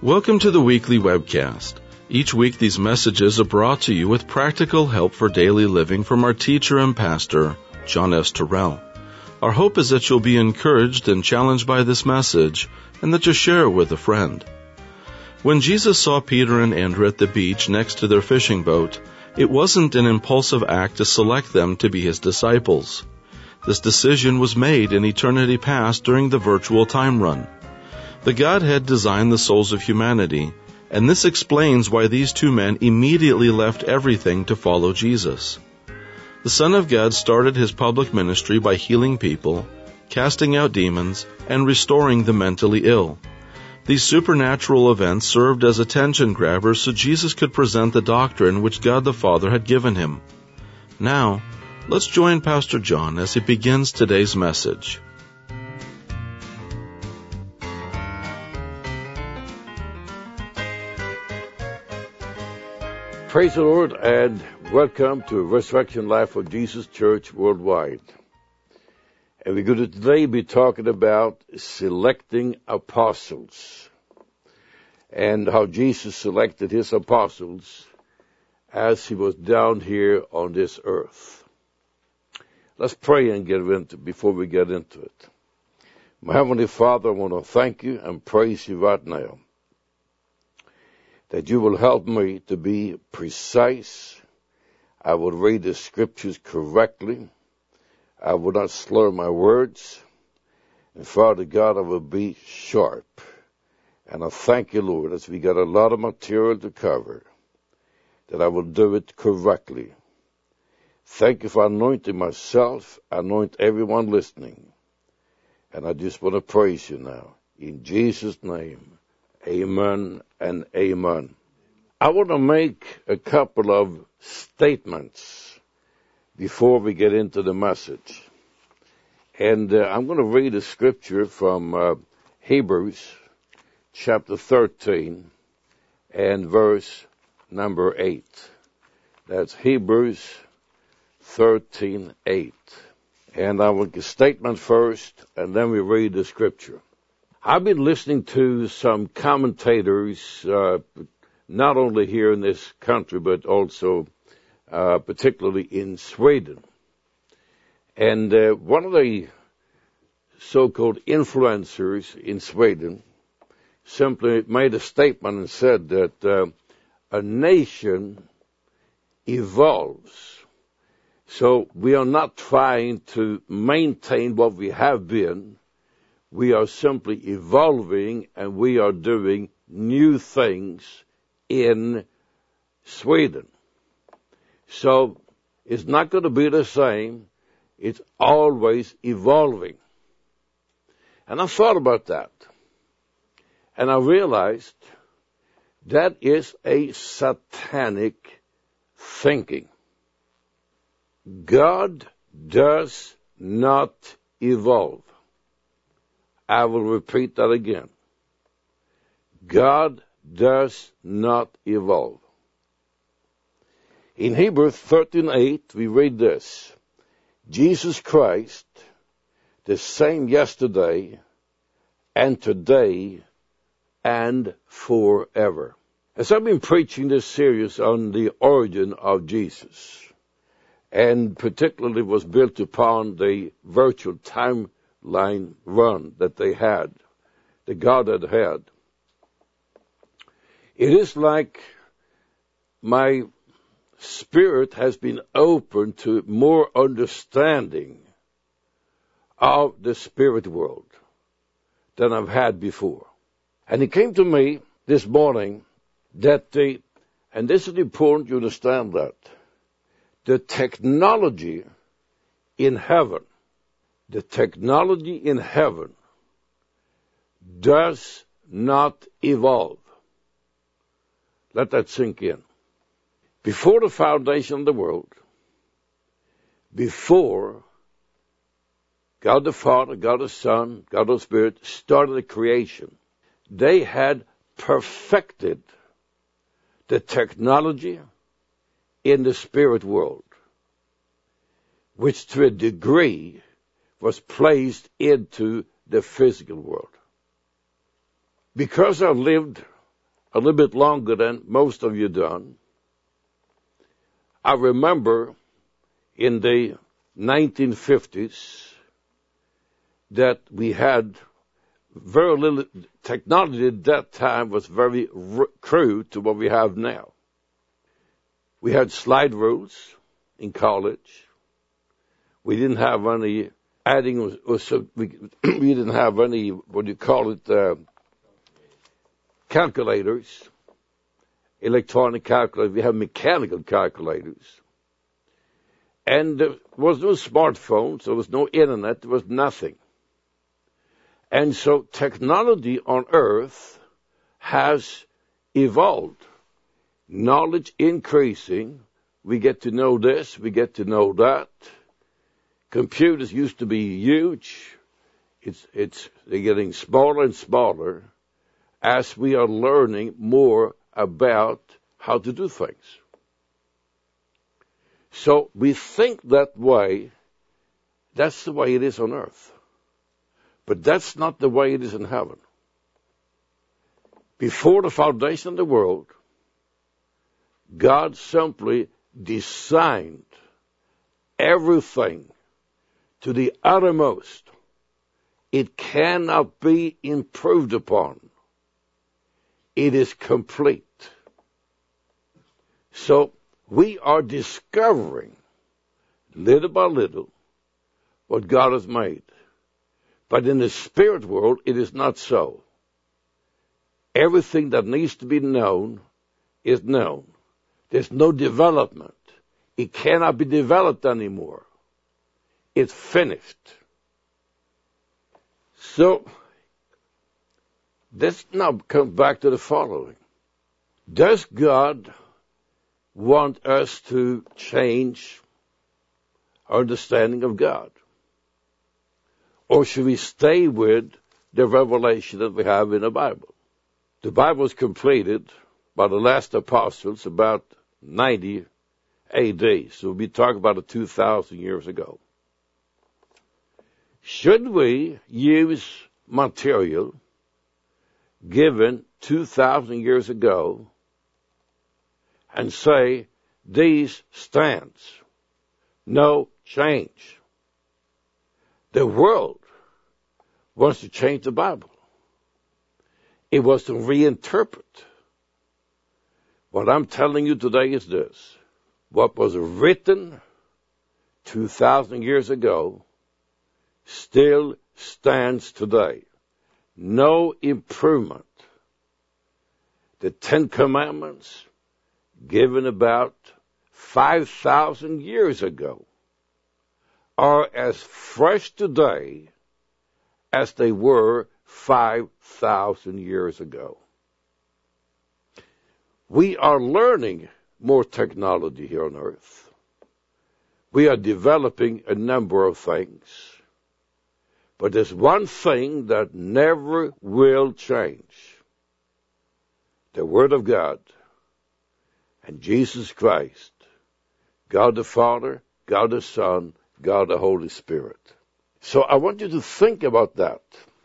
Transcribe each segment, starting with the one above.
Welcome to the weekly webcast. Each week these messages are brought to you with practical help for daily living from our teacher and pastor, John S. Terrell. Our hope is that you'll be encouraged and challenged by this message and that you'll share it with a friend. When Jesus saw Peter and Andrew at the beach next to their fishing boat, it wasn't an impulsive act to select them to be his disciples. This decision was made in eternity past during the virtual time run. The Godhead designed the souls of humanity, and this explains why these two men immediately left everything to follow Jesus. The Son of God started his public ministry by healing people, casting out demons, and restoring the mentally ill. These supernatural events served as attention grabbers so Jesus could present the doctrine which God the Father had given him. Now, let's join Pastor John as he begins today's message. Praise the Lord and welcome to Resurrection Life of Jesus Church Worldwide. And we're going to today be talking about selecting apostles and how Jesus selected his apostles as he was down here on this earth. Let's pray and get into it before we get into it. My Heavenly Father, I want to thank you and praise you right now that you will help me to be precise. I will read the scriptures correctly. I will not slur my words. And Father God, I will be sharp. And I thank you, Lord, as we got a lot of material to cover, that I will do it correctly. Thank you for anointing myself, anoint everyone listening. And I just want to praise you now. In Jesus' name, amen and amen. I want to make a couple of statements before we get into the message. And I'm going to read a scripture from Hebrews chapter 13 and verse number 8. That's Hebrews 13:8. And I will get a statement first, and then we read the scripture. I've been listening to some commentators, not only here in this country, but also particularly in Sweden. And one of the so-called influencers in Sweden simply made a statement and said that a nation evolves. So we are not trying to maintain what we have been. We are simply evolving, and we are doing new things in Sweden. So it's not going to be the same. It's always evolving. And I thought about that. And I realized that is a satanic thinking. God does not evolve. I will repeat that again. God does not evolve. In Hebrews 13:8, we read this: Jesus Christ, the same yesterday and today and forever. As I've been preaching this series on the origin of Jesus, and particularly was built upon the virtual timeline run that they had, the God had. It is like my spirit has been open to more understanding of the spirit world than I've had before. And it came to me this morning that and this is important you understand that, the technology in heaven does not evolve. Let that sink in. Before the foundation of the world, before God the Father, God the Son, God the Spirit started the creation, they had perfected the technology in the spirit world, which to a degree was placed into the physical world. Because I've lived a little bit longer than most of you done. I remember in the 1950s that we had very little technology at that time, was very crude to what we have now. We had slide rules in college. We didn't have any adding, we didn't have any, calculators, electronic calculators. We have mechanical calculators. And there was no smartphones, there was no internet, there was nothing. And so technology on earth has evolved. Knowledge increasing. We get to know this, we get to know that. Computers used to be huge. They're getting smaller and smaller as we are learning more about how to do things. So we think that way. That's the way it is on earth. But that's not the way it is in heaven. Before the foundation of the world, God simply designed everything to the uttermost. It cannot be improved upon. It is complete. So we are discovering, little by little, what God has made. But in the spirit world, it is not so. Everything that needs to be known is known. There's no development. It cannot be developed anymore. It's finished. So, let's now come back to the following. Does God want us to change our understanding of God? Or should we stay with the revelation that we have in the Bible? The Bible was completed by the last apostles about 90 AD. So we talk about it 2,000 years ago. Should we use material given 2,000 years ago and say, these stands, no change? The world wants to change the Bible. It wants to reinterpret. What I'm telling you today is this. What was written 2,000 years ago still stands today. No improvement. The Ten Commandments, given about 5,000 years ago, are as fresh today as they were 5,000 years ago. We are learning more technology here on earth. We are developing a number of things. But there's one thing that never will change. The Word of God and Jesus Christ, God the Father, God the Son, God the Holy Spirit. So I want you to think about that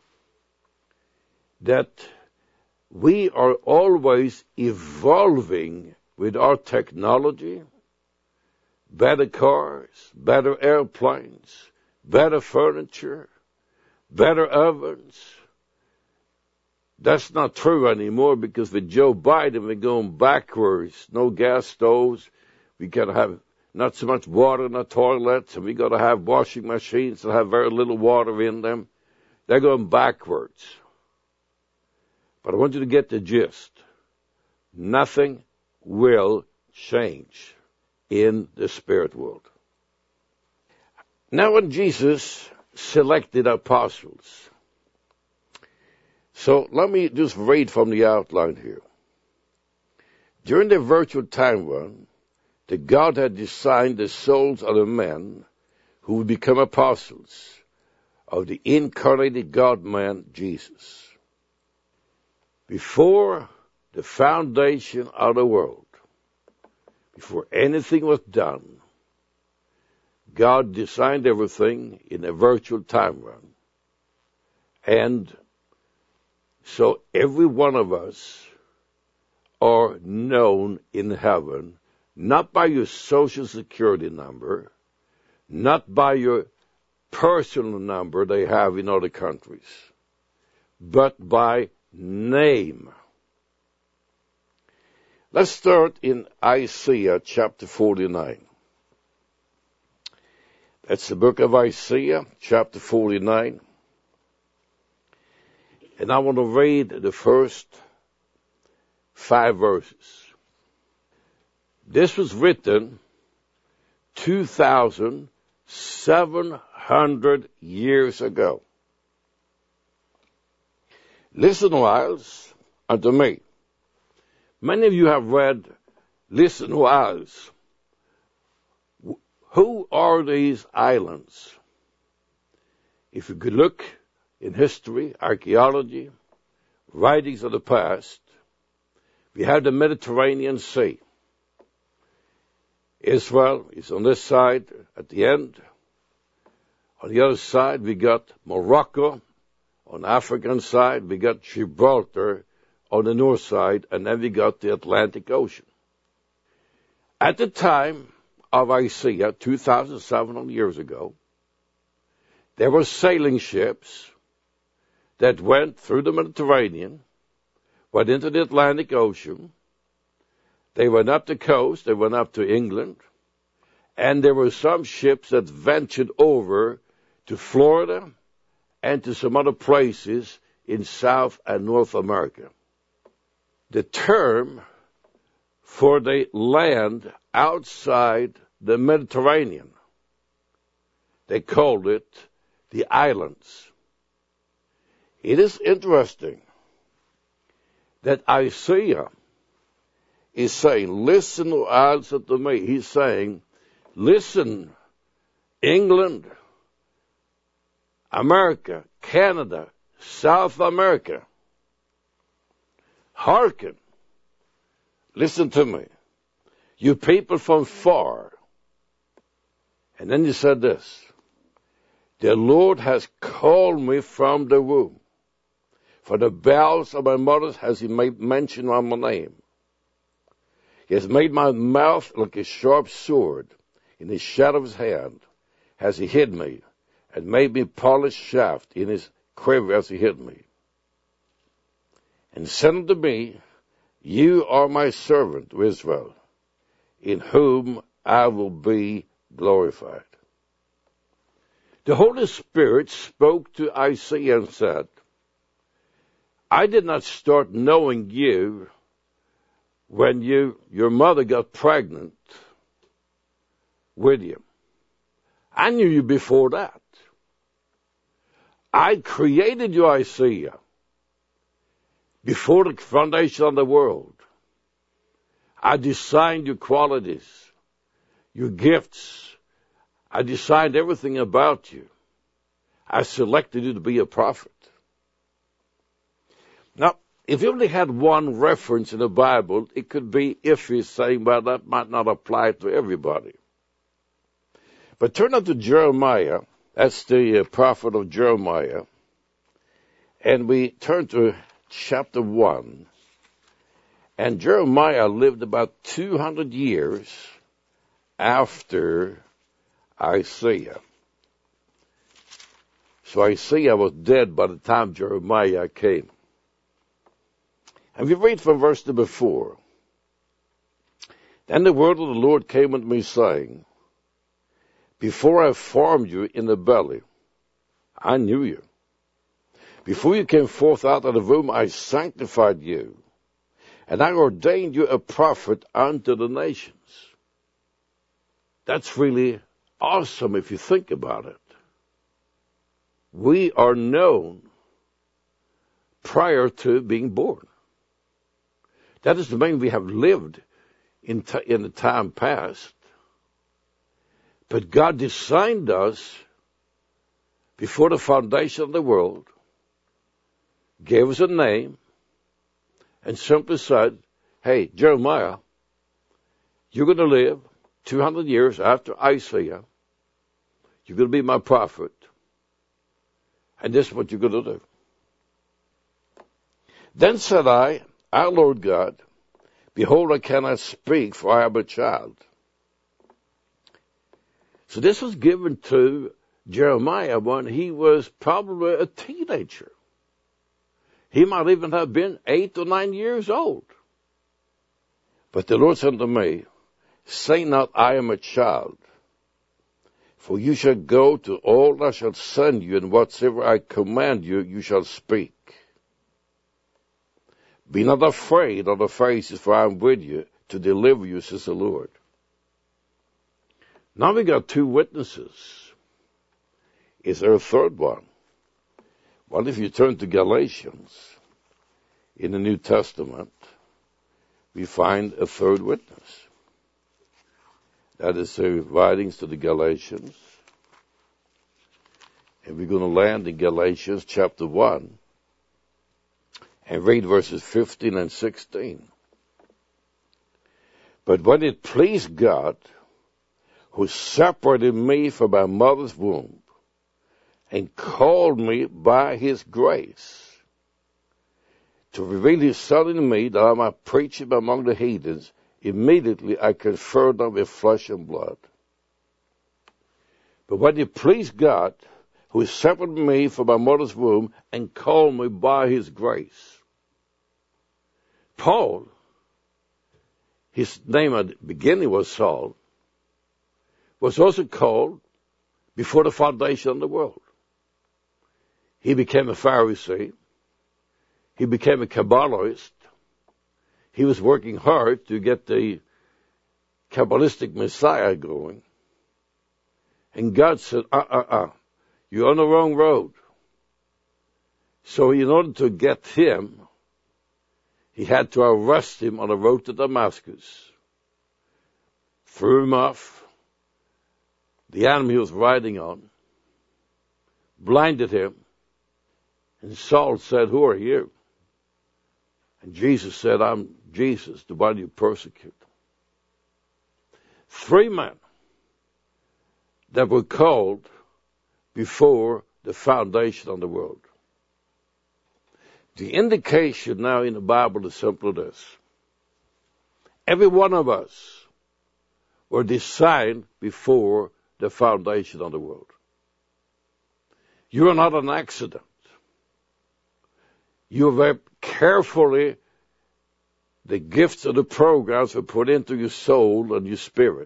we are always evolving with our technology, better cars, better airplanes, better furniture, better ovens. That's not true anymore because with Joe Biden, we're going backwards. No gas stoves. We got to have not so much water in the toilets, and we got to have washing machines that have very little water in them. They're going backwards. But I want you to get the gist. Nothing will change in the spirit world. Now when Jesus selected apostles, so let me just read from the outline here. During the virtual time run, the God had designed the souls of the men who would become apostles of the incarnated God-man, Jesus. Before the foundation of the world, before anything was done, God designed everything in a virtual time run. And so every one of us are known in heaven, not by your social security number, not by your personal number they have in other countries, but by name. Let's start in Isaiah chapter 49. That's the book of Isaiah, chapter 49. And I want to read the first 5 verses. This was written 2,700 years ago. Listen, whiles, unto me. Many of you have read, listen, whiles. Who are these islands? If you could look in history, archaeology, writings of the past, we have the Mediterranean Sea. Israel is on this side at the end. On the other side, we got Morocco. On the African side, we got Gibraltar on the north side, and then we got the Atlantic Ocean. At the time of Isaiah, 2,700 years ago, there were sailing ships that went through the Mediterranean, went into the Atlantic Ocean. They went up the coast, they went up to England, and there were some ships that ventured over to Florida and to some other places in South and North America. The term for the land outside the Mediterranean, they called it the islands. It is interesting that Isaiah is saying, listen, answer to me. He's saying, listen, England, America, Canada, South America, hearken, listen to me, you people from far. And then he said this, the Lord has called me from the womb. For the bowels of my mother has he made mention of my name. He has made my mouth like a sharp sword. In the shadow of his hand has he hid me, and made me polished shaft. In his quiver has he hid me. And said unto me, you are my servant, Israel, in whom I will be glorified. The Holy Spirit spoke to Isaiah and said, I did not start knowing you when your mother got pregnant with you. I knew you before that. I created you, Isaiah, before the foundation of the world. I designed your qualities, your gifts. I designed everything about you. I selected you to be a prophet. Now, if you only had one reference in the Bible, it could be iffy, saying, well, that might not apply to everybody. But turn up to Jeremiah. That's the prophet of Jeremiah. And we turn to chapter 1. And Jeremiah lived about 200 years after Isaiah. So Isaiah was dead by the time Jeremiah came. And we read from verse number 4. Then the word of the Lord came unto me, saying, before I formed you in the belly, I knew you. Before you came forth out of the womb, I sanctified you, and I ordained you a prophet unto the nations. That's really awesome if you think about it. We are known prior to being born. That doesn't mean we have lived in the time past. But God designed us before the foundation of the world, gave us a name, and simply said, hey, Jeremiah, you're going to live 200 years after Isaiah. You're going to be my prophet. And this is what you're going to do. Then said I, our Lord God, Behold, I cannot speak, for I am a child. So this was given to Jeremiah when he was probably a teenager. He might even have been 8 or 9 years old. But the Lord said to me, say not, I am a child. For you shall go to all I shall send you, and whatsoever I command you, you shall speak. Be not afraid of the faces, for I am with you to deliver you, says the Lord. Now we got 2 witnesses. Is there a third one? Well, if you turn to Galatians in the New Testament, we find a third witness. That is the writings to the Galatians. And we're going to land in Galatians chapter 1 and read verses 15 and 16. But when it pleased God, who separated me from my mother's womb and called me by his grace, to reveal his Son in me, that I might preach him among the heathens, immediately I conferred them with flesh and blood. But when it pleased God, who separated me from my mother's womb and called me by his grace. Paul, his name at the beginning was Saul, was also called before the foundation of the world. He became a Pharisee. He became a Kabbalist. He was working hard to get the Kabbalistic Messiah going. And God said, you're on the wrong road. So in order to get him, he had to arrest him on the road to Damascus. Threw him off the animal he was riding on, blinded him, and Saul said, who are you? And Jesus said, I'm Jesus, the one you persecute. 3 men that were called before the foundation of the world. The indication now in the Bible is simply this. Every one of us were designed before the foundation of the world. You are not an accident. You are very carefully, the gifts of the programs were put into your soul and your spirit.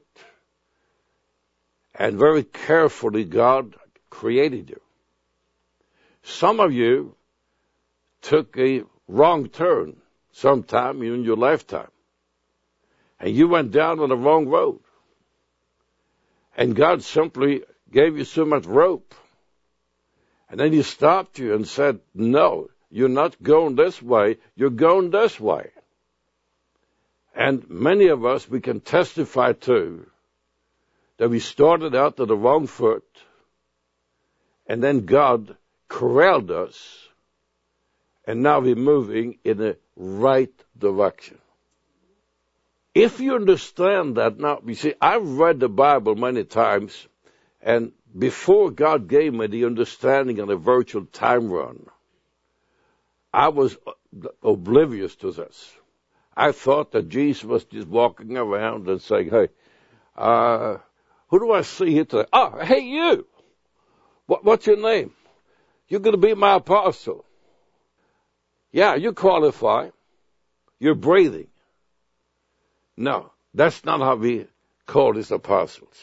And very carefully God created you. Some of you took a wrong turn sometime in your lifetime. And you went down on the wrong road. And God simply gave you so much rope. And then he stopped you and said, no, you're not going this way, you're going this way. And many of us, we can testify to that we started out on the wrong foot, and then God corralled us, and now we're moving in the right direction. If you understand that now, you see, I've read the Bible many times, and before God gave me the understanding of the virtual time run, I was oblivious to this. I thought that Jesus was just walking around and saying, hey, who do I see here today? Oh, hey, you. What's your name? You're going to be my apostle. Yeah, you qualify. You're breathing. No, that's not how we call these apostles.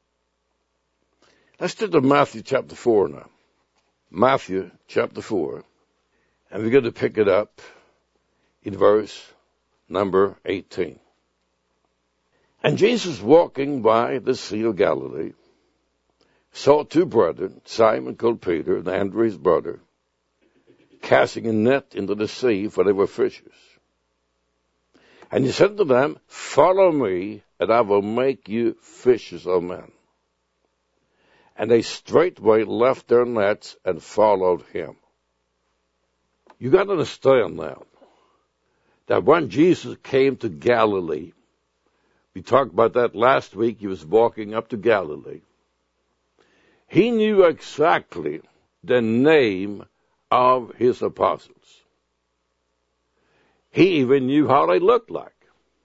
Let's turn to Matthew chapter 4 now. Matthew chapter 4. And we're going to pick it up in verse number 18. And Jesus, walking by the Sea of Galilee, saw 2 brethren, Simon called Peter, and Andrew his brother, casting a net into the sea, for they were fishers. And he said to them, follow me, and I will make you fishers of men. And they straightway left their nets and followed him. You got to understand now that when Jesus came to Galilee, we talked about that last week, he was walking up to Galilee. He knew exactly the name of his apostles. He even knew how they looked like.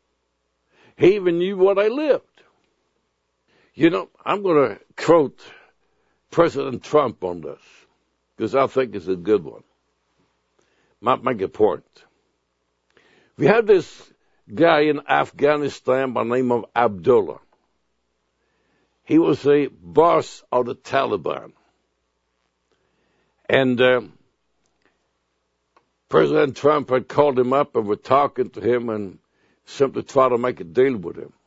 He even knew where they lived. You know, I'm going to quote President Trump on this, because I think it's a good one. Might make a point. We have this guy in Afghanistan by the name of Abdullah. He was a boss of the Taliban. And President Trump had called him up and were talking to him and simply tried to make a deal with him.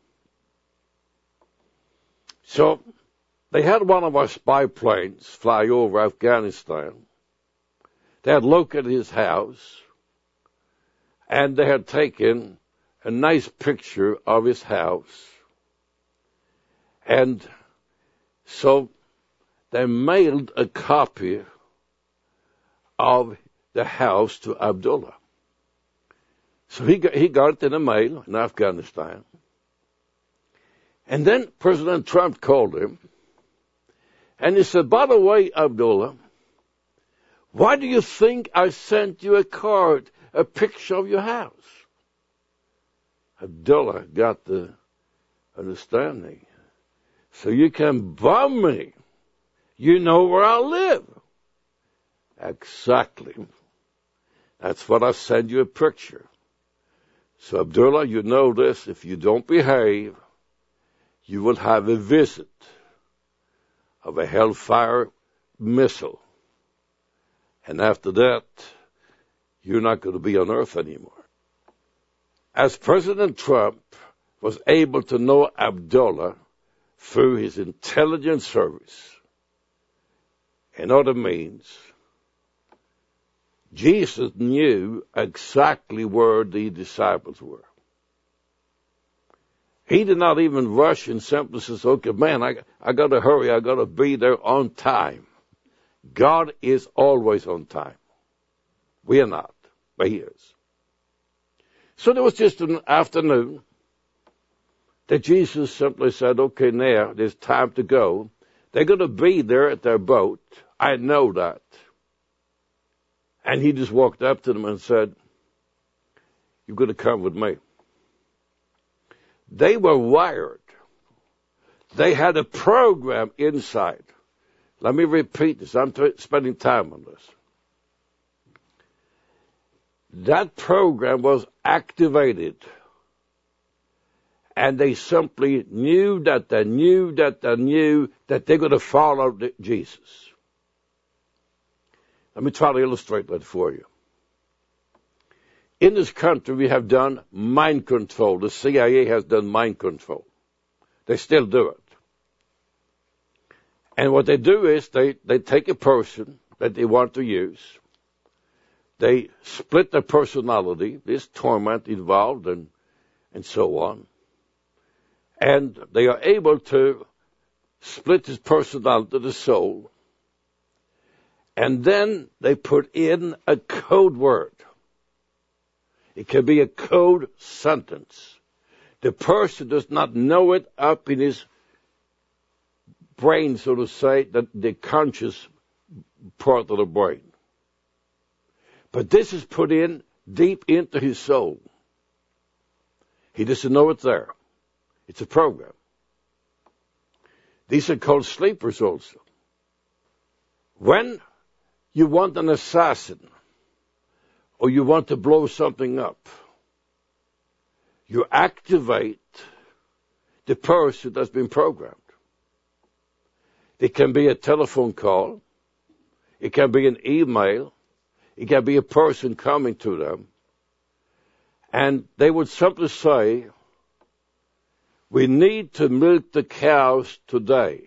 So they had one of our spy planes fly over Afghanistan. They had located his house, and they had taken a nice picture of his house. And so they mailed a copy of the house to Abdullah. So he got it in the mail in Afghanistan. And then President Trump called him, and he said, by the way, Abdullah, why do you think I sent you a card, a picture of your house? Abdullah got the understanding. So you can bomb me. You know where I live. Exactly. That's what I send you a picture. So Abdullah, you know this, if you don't behave, you will have a visit of a Hellfire missile. And after that, you're not going to be on earth anymore. As President Trump was able to know Abdullah through his intelligence service and other means, Jesus knew exactly where the disciples were. He did not even rush and simply says, okay, man, I got to hurry. I got to be there on time. God is always on time. We are not, but he is. So there was just an afternoon that Jesus simply said, okay, now there's time to go. They're going to be there at their boat. I know that. And he just walked up to them and said, you're going to come with me. They were wired. They had a program inside. Let me repeat this. I'm spending time on this. That program was activated. And they simply knew that they're going to follow Jesus. Let me try to illustrate that for you. In this country, we have done mind control. The CIA has done mind control. They still do it. And what they do is they take a person that they want to use. They split their personality. There's torment involved and so on. And they are able to split his personality, the soul. And then they put in a code word. It can be a code sentence. The person does not know it up in his brain, so to say, the conscious part of the brain. But this is put in deep into his soul. He doesn't know it's there. It's a program. These are called sleepers also. When you want an assassin, or you want to blow something up, you activate the person that's been programmed. It can be a telephone call. It can be an email. It can be a person coming to them. And they would simply say, we need to milk the cows today.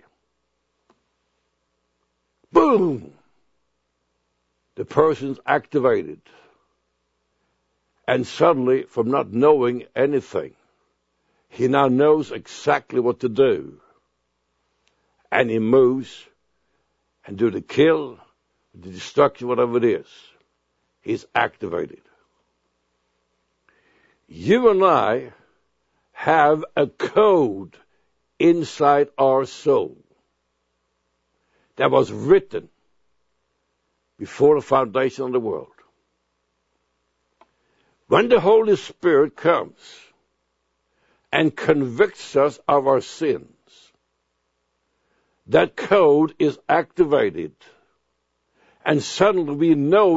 Boom! The person's activated. And suddenly, from not knowing anything, he now knows exactly what to do. And he moves and do the kill, the destruction, whatever it is. He's activated. You and I have a code inside our soul that was written before the foundation of the world. When the Holy Spirit comes and convicts us of our sins, that code is activated. And suddenly we know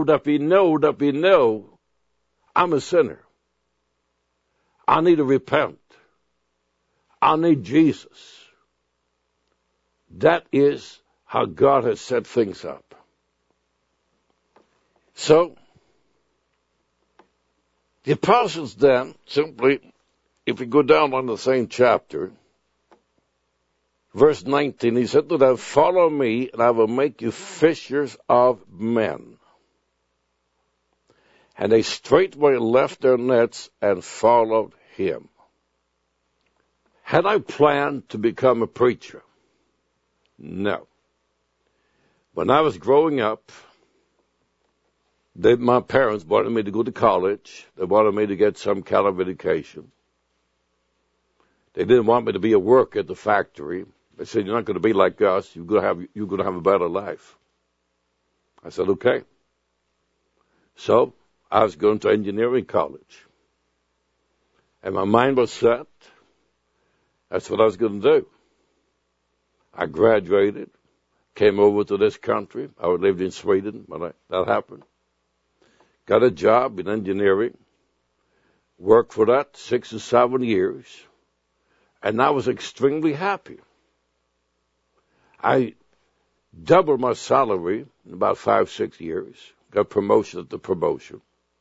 I'm a sinner. I need to repent. I need Jesus. That is how God has set things up. So, the apostles then simply, if we go down on the same chapter, verse 19, he said to them, follow me, and I will make you fishers of men. And they straightway left their nets and followed him. Had I planned to become a preacher? No. When I was growing up, my parents wanted me to go to college. They wanted me to get some kind of education. They didn't want me to be a worker at the factory. They said, you're not going to be like us. You're going to have a better life. I said, okay. So I was going to engineering college. And my mind was set. That's what I was going to do. I graduated, came over to this country. I lived in Sweden when that happened. Got a job in engineering. Worked for that 6 or 7 years. And I was extremely happy. I doubled my salary in about 5-6 years. Got promotion after promotion.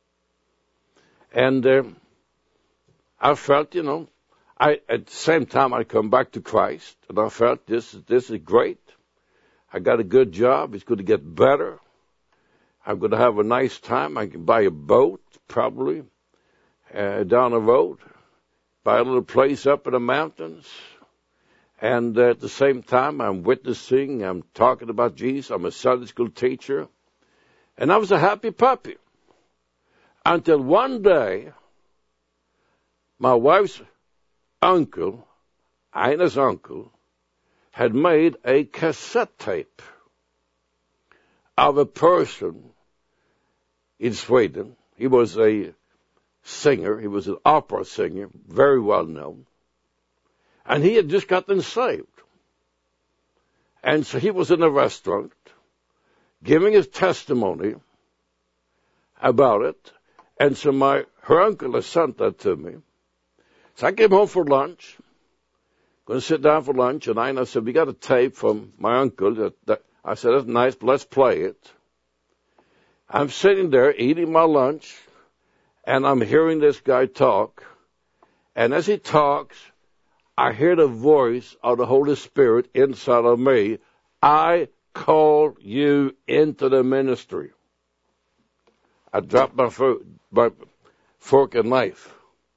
And I felt, at the same time I come back to Christ. And I felt this is great. I got a good job. It's going to get better. I'm going to have a nice time. I can buy a boat, probably, down the road. Buy a little place up in the mountains. And at the same time, I'm witnessing, I'm talking about Jesus. I'm a Sunday school teacher. And I was a happy puppy. Until one day, my wife's uncle, Ina's uncle, had made a cassette tape of a person in Sweden. He was a singer. He was an opera singer, very well known. And he had just gotten saved. And so he was in a restaurant giving his testimony about it. And so her uncle has sent that to me. So I came home for lunch, going to sit down for lunch, and I said, we got a tape from my uncle. I said, that's nice, but let's play it. I'm sitting there eating my lunch, and I'm hearing this guy talk. And as he talks, I hear the voice of the Holy Spirit inside of me. I call you into the ministry. I dropped my fork and knife.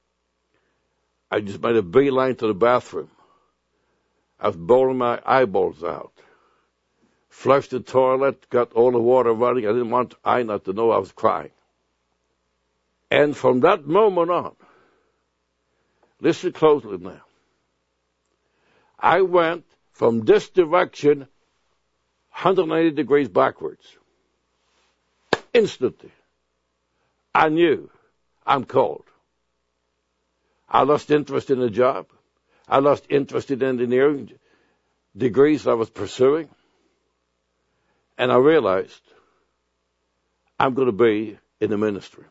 I just made a beeline to the bathroom. I was bawling my eyeballs out. Flushed the toilet, got all the water running. I didn't want Ina to know I was crying. And from that moment on, listen closely now. I went from this direction 180 degrees backwards. Instantly. I knew I'm called. I lost interest in the job. I lost interest in engineering degrees I was pursuing. And I realized I'm going to be in the ministry.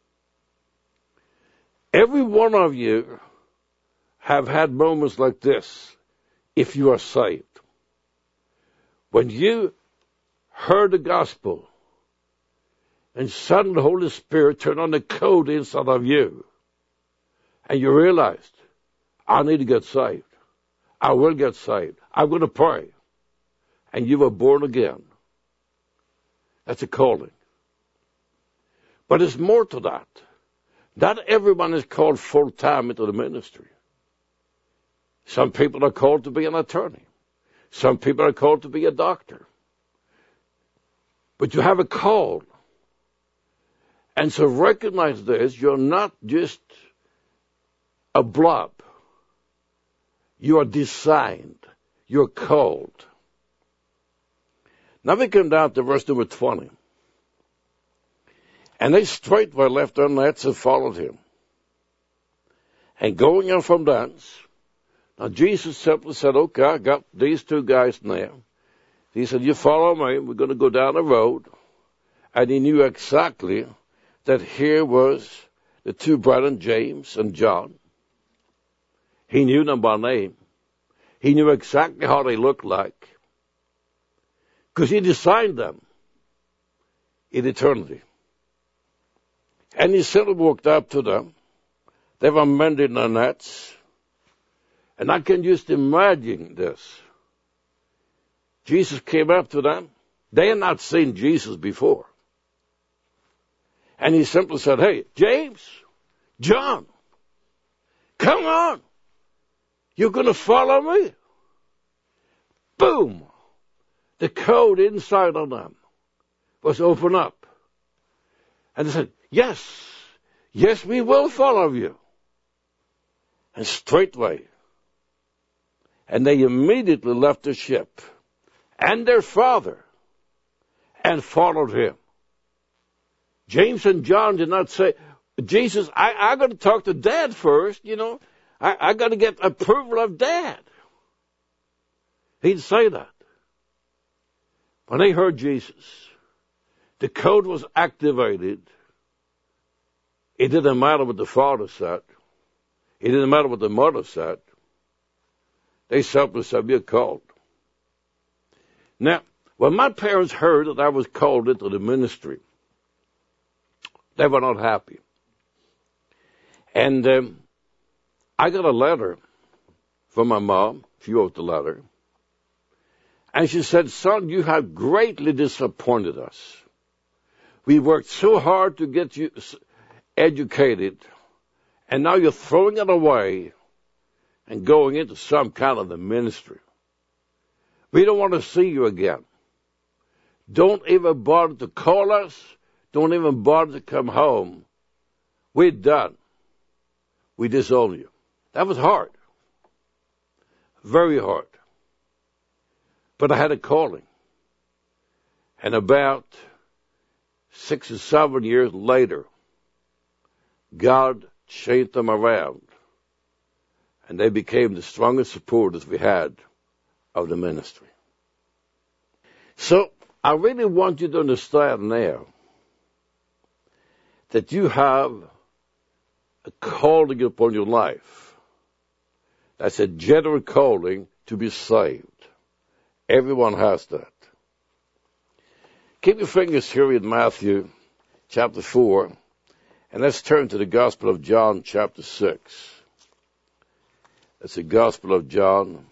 Every one of you have had moments like this if you are saved. When you heard the gospel and suddenly the Holy Spirit turned on the code inside of you and you realized, I need to get saved. I will get saved. I'm going to pray. And you were born again. That's a calling. But there's more to that. Not everyone is called full-time into the ministry. Some people are called to be an attorney. Some people are called to be a doctor. But you have a call. And so recognize this, you're not just a blob. You are designed. You're called. Now we come down to verse number 20. And they straightway left their nets and followed him. And going on from thence, now Jesus simply said, okay, I got these two guys now. He said, you follow me, we're going to go down the road. And he knew exactly that here was the two brethren, James and John. He knew them by name. He knew exactly how they looked like. Because he designed them in eternity. And he simply walked up to them. They were mending their nets. And I can just imagine this. Jesus came up to them. They had not seen Jesus before. And he simply said, hey, James, John, come on. You're going to follow me? Boom. The code inside of them was opened up. And they said, yes, we will follow you. And straightway. And they immediately left the ship and their father and followed him. James and John did not say, Jesus, I got to talk to Dad first, I got to get approval of Dad. He didn't say that. When they heard Jesus, the code was activated. It didn't matter what the father said. It didn't matter what the mother said. They simply said, you're called. Now, when my parents heard that I was called into the ministry, they were not happy. And I got a letter from my mom. She wrote the letter. And she said, son, you have greatly disappointed us. We worked so hard to get you educated, and now you're throwing it away and going into some kind of a ministry. We don't want to see you again. Don't even bother to call us. Don't even bother to come home. We're done. We disown you. That was hard. Very hard. But I had a calling. And about 6 or 7 years later, God changed them around. And they became the strongest supporters we had of the ministry. So I really want you to understand now that you have a calling upon your life. That's a general calling to be saved. Everyone has that. Keep your fingers here in Matthew chapter 4, and let's turn to the Gospel of John chapter 6. That's the Gospel of John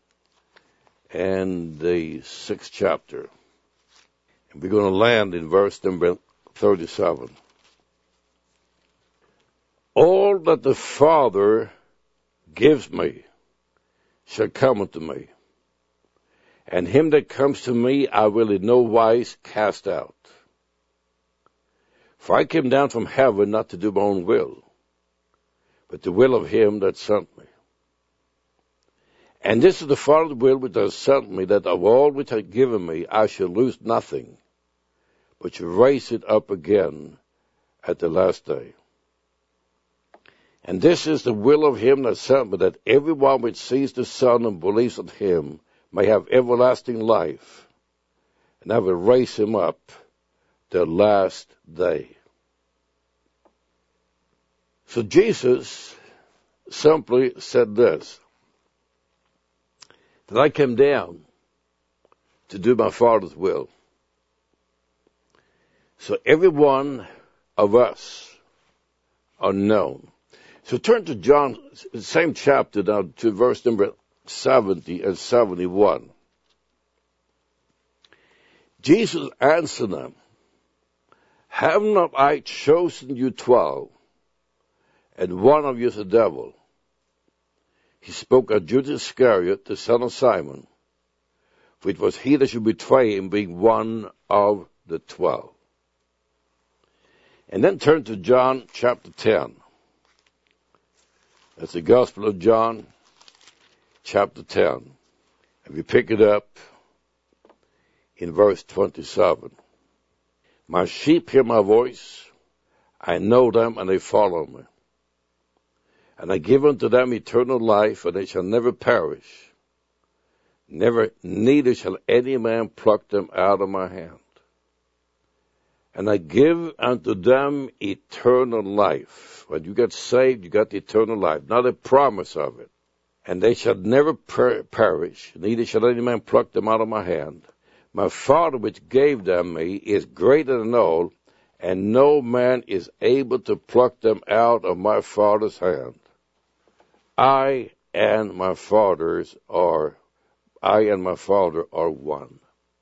and the 6th chapter. And we're going to land in verse number 37. All that the Father gives me shall come unto me, and him that comes to me I will in no wise cast out. For I came down from heaven not to do my own will, but the will of him that sent me. And this is the Father's will which has sent me, that of all which hath given me I shall lose nothing, but shall raise it up again at the last day. And this is the will of him that sent me, that everyone which sees the Son and believes on him may have everlasting life, and I will raise him up the last day. So Jesus simply said this, that I came down to do my Father's will. So every one of us are known. So turn to John, same chapter now, to verse number 70 and 71. Jesus answered them, have not I chosen you 12, and one of you is a devil? He spoke of Judas Iscariot, the son of Simon, for it was he that should betray him, being one of the 12. And then turn to John chapter 10. That's the Gospel of John, chapter 10. And we pick it up in verse 27. My sheep hear my voice. I know them, and they follow me. And I give unto them eternal life, and they shall never perish. Neither shall any man pluck them out of my hand. And I give unto them eternal life. When you get saved, you got eternal life, not a promise of it. And they shall never perish, neither shall any man pluck them out of my hand. My Father which gave them me is greater than all, and no man is able to pluck them out of my Father's hand. I and my Father are one.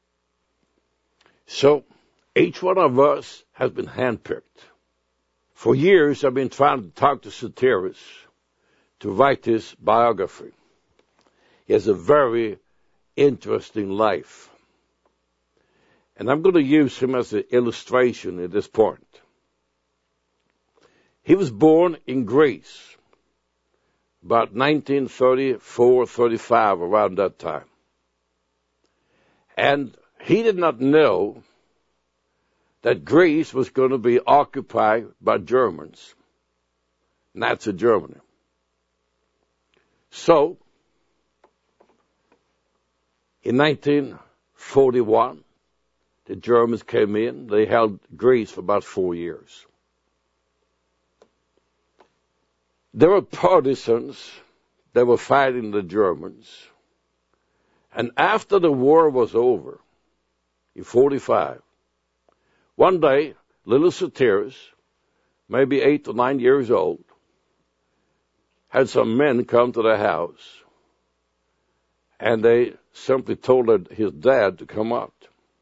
So, each one of us has been handpicked. For years, I've been trying to talk to Soterios to write his biography. He has a very interesting life. And I'm going to use him as an illustration at this point. He was born in Greece, about 1934, 35, around that time. And he did not know that Greece was going to be occupied by Germans, Nazi Germany. So, in 1941, the Germans came in. They held Greece for about 4 years. There were partisans that were fighting the Germans. And after the war was over, in 1945, one day, little Soterios, maybe 8 or 9 years old, had some men come to their house, and they simply told his dad to come out.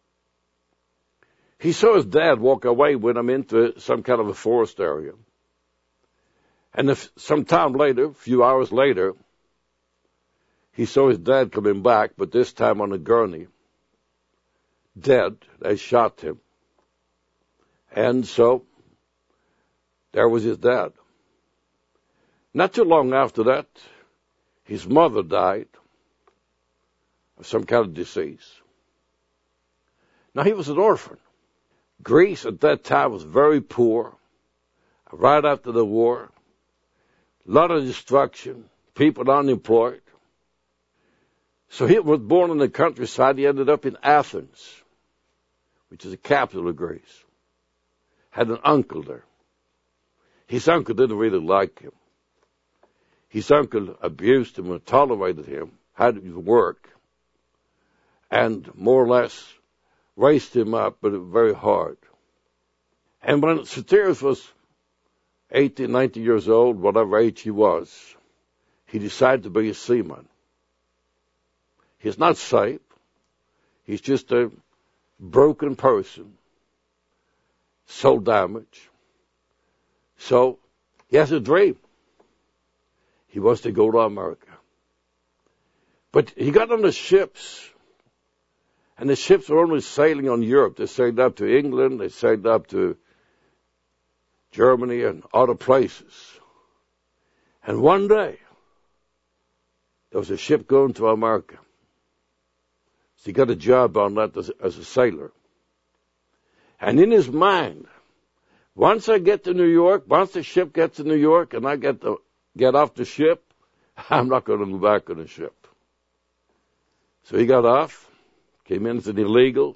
He saw his dad walk away with him into some kind of a forest area. And some time later, a few hours later, he saw his dad coming back, but this time on a gurney, dead. They shot him. And so, there was his dad. Not too long after that, his mother died of some kind of disease. Now, he was an orphan. Greece at that time was very poor. Right after the war, a lot of destruction, people unemployed. So he was born in the countryside. He ended up in Athens, which is the capital of Greece. Had an uncle there. His uncle didn't really like him. His uncle abused him and tolerated him, had him work, and more or less raised him up, but very hard. And when Soterios was 18, 19 years old, whatever age he was, he decided to be a seaman. He's not saved. He's just a broken person, soul damage. So he has a dream. He wants to go to America. But he got on the ships, and the ships were only sailing on Europe. They sailed up to England, they sailed up to Germany and other places. And one day, there was a ship going to America. So he got a job on that as a sailor. And in his mind, once I get to New York, once the ship gets to New York and I get off the ship, I'm not going to go back on the ship. So he got off, came in as an illegal.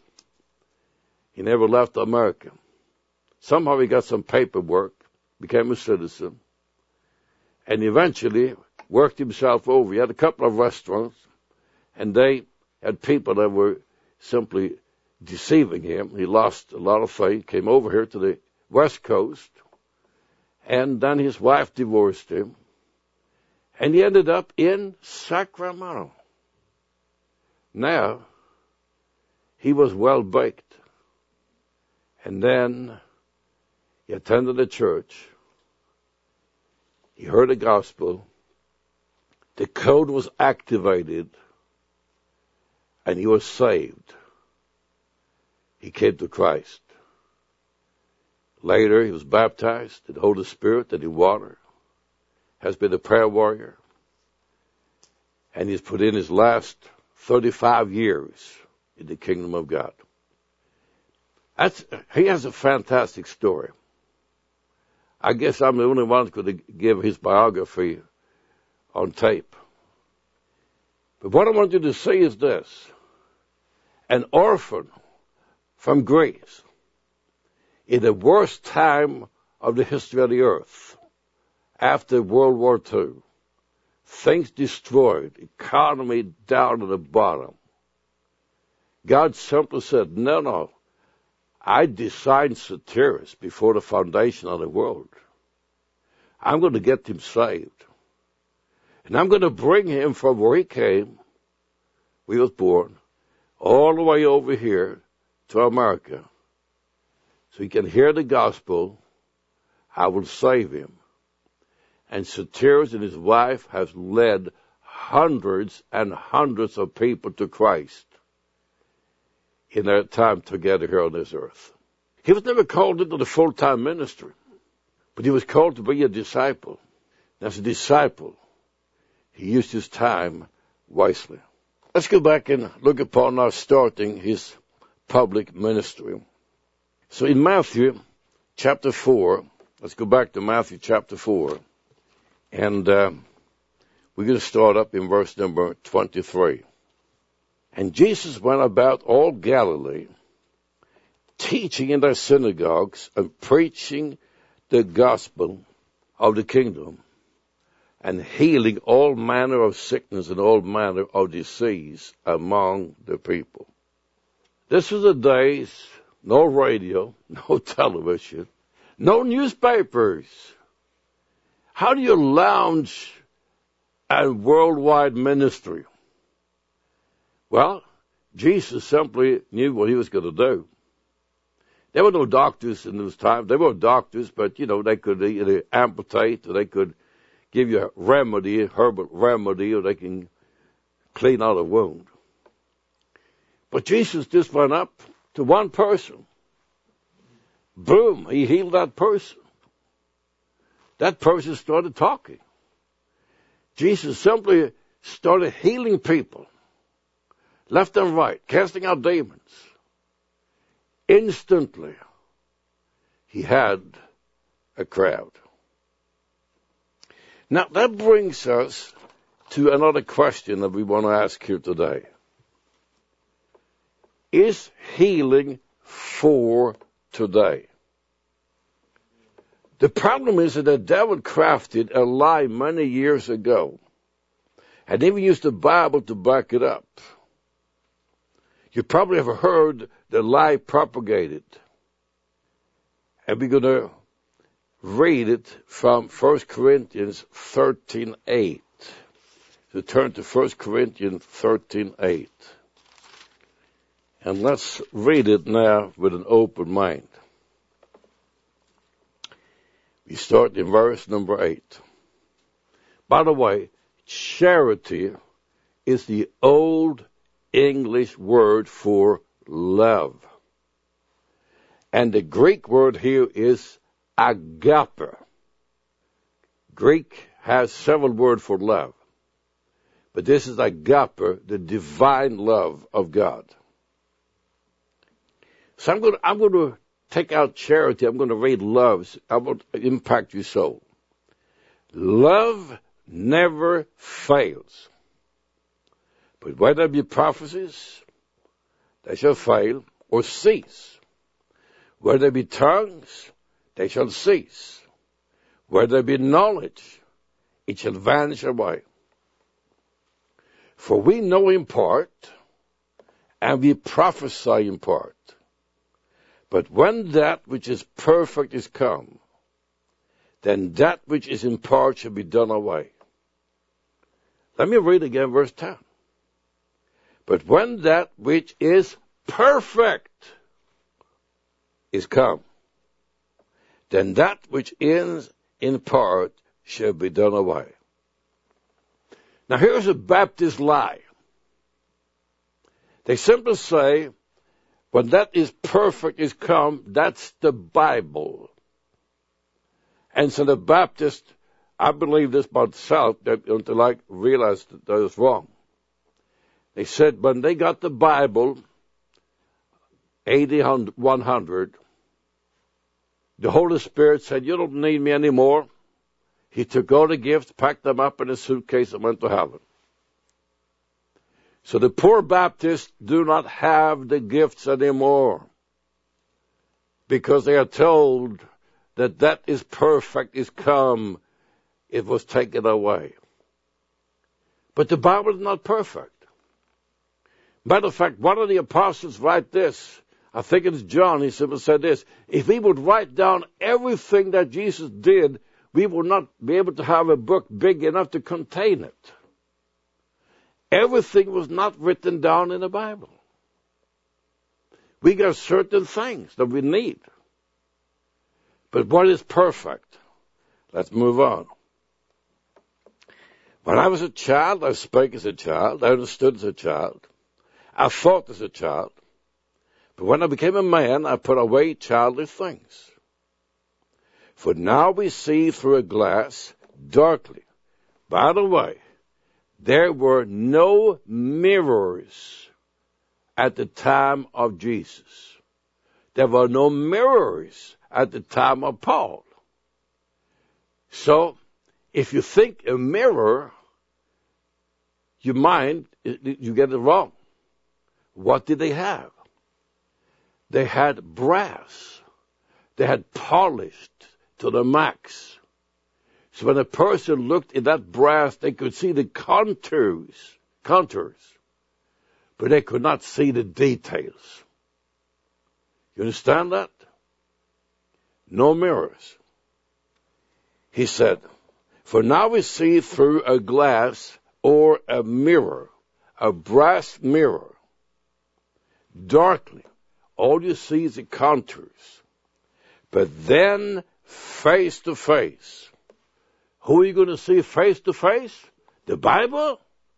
He never left America. Somehow he got some paperwork, became a citizen, and eventually worked himself over. He had a couple of restaurants, and they had people that were simply deceiving him. He lost a lot of faith, came over here to the West Coast, and then his wife divorced him, and he ended up in Sacramento. Now, he was well-baked, and then he attended a church. He heard the gospel. The code was activated, and he was saved. He came to Christ. Later, he was baptized in the Holy Spirit and in water, has been a prayer warrior, and he's put in his last 35 years in the kingdom of God. He has a fantastic story. I guess I'm the only one who could give his biography on tape. But what I want you to see is this. An orphan from Greece in the worst time of the history of the earth, after World War II, things destroyed, economy down to the bottom. God simply said, no, I designed Satyrus before the foundation of the world. I'm going to get him saved. And I'm going to bring him from where he came, where he was born, all the way over here to America. So he can hear the gospel. I will save him. And Satyrus and his wife have led hundreds and hundreds of people to Christ in their time together here on this earth. He was never called into the full-time ministry, but he was called to be a disciple. As a disciple, he used his time wisely. Let's go back and look upon now starting his public ministry. So in Matthew chapter 4, let's go back to Matthew chapter 4, and we're going to start up in verse number 23. And Jesus went about all Galilee, teaching in their synagogues and preaching the gospel of the kingdom, and healing all manner of sickness and all manner of disease among the people. This was the days, no radio, no television, no newspapers. How do you launch a worldwide ministry? Well, Jesus simply knew what he was going to do. There were no doctors in those times. They were doctors, but, they could either amputate, or they could give you a remedy, a herbal remedy, or they can clean out a wound. But Jesus just went up to one person. Boom, he healed that person. That person started talking. Jesus simply started healing people, left and right, casting out demons. Instantly, he had a crowd. Now, that brings us to another question that we want to ask here today. Is healing for today? The problem is that the devil crafted a lie many years ago, and even used the Bible to back it up. You probably have heard the lie propagated. And we're going to read it from 1 Corinthians 13:8. So turn to 1 Corinthians 13:8. And let's read it now with an open mind. We start in verse number 8. By the way, charity is the old English word for love. And the Greek word here is agape. Greek has several words for love. But this is agape, the divine love of God. So I'm going to take out charity. I'm going to read love. I want to impact your soul. Love never fails. But whether there be prophecies, they shall fail or cease. Whether there be tongues, they shall cease. Whether there be knowledge, it shall vanish away. For we know in part, and we prophesy in part. But when that which is perfect is come, then that which is in part shall be done away. Let me read again verse 10. But when that which is perfect is come, then that which is in part shall be done away. Now here's a Baptist lie. They simply say, when that is perfect is come, that's the Bible. And so the Baptists, I believe this myself, until I realized that was wrong. They said when they got the Bible, AD 100, The Holy Spirit said, you don't need me anymore. He took all the gifts, packed them up in a suitcase, and went to heaven. So the poor Baptists do not have the gifts anymore, because they are told that is perfect, is come, it was taken away. But the Bible is not perfect. Matter of fact, one of the apostles write this. I think it's John. He simply said this: if we would write down everything that Jesus did, we would not be able to have a book big enough to contain it. Everything was not written down in the Bible. We got certain things that we need. But what is perfect? Let's move on. When I was a child, I spoke as a child. I understood as a child. I thought as a child. But when I became a man, I put away childish things. For now we see through a glass darkly. By the way, there were no mirrors at the time of Jesus. There were no mirrors at the time of Paul. So, if you think a mirror, you get it wrong. What did they have? They had brass. They had polished to the max. So when a person looked in that brass, they could see the contours, but they could not see the details. You understand that? No mirrors. He said, for now we see through a glass or a mirror, a brass mirror, darkly. All you see is the contours. But then face to face. Who are you going to see face to face? The Bible?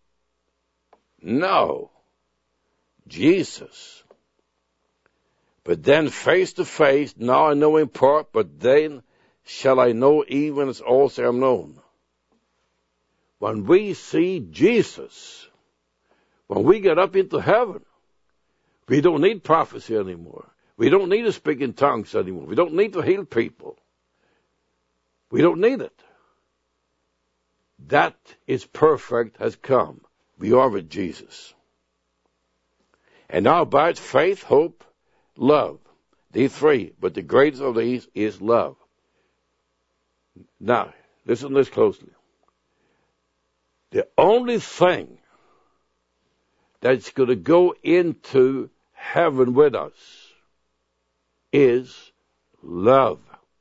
No. Jesus. But then face to face, now I know in part, but then shall I know even as also I am known. When we see Jesus, when we get up into heaven, we don't need prophecy anymore. We don't need to speak in tongues anymore. We don't need to heal people. We don't need it. That is perfect has come. We are with Jesus. And now abides faith, hope, love. These three, but the greatest of these is love. Now, listen to this closely. The only thing that's going to go into heaven with us is love.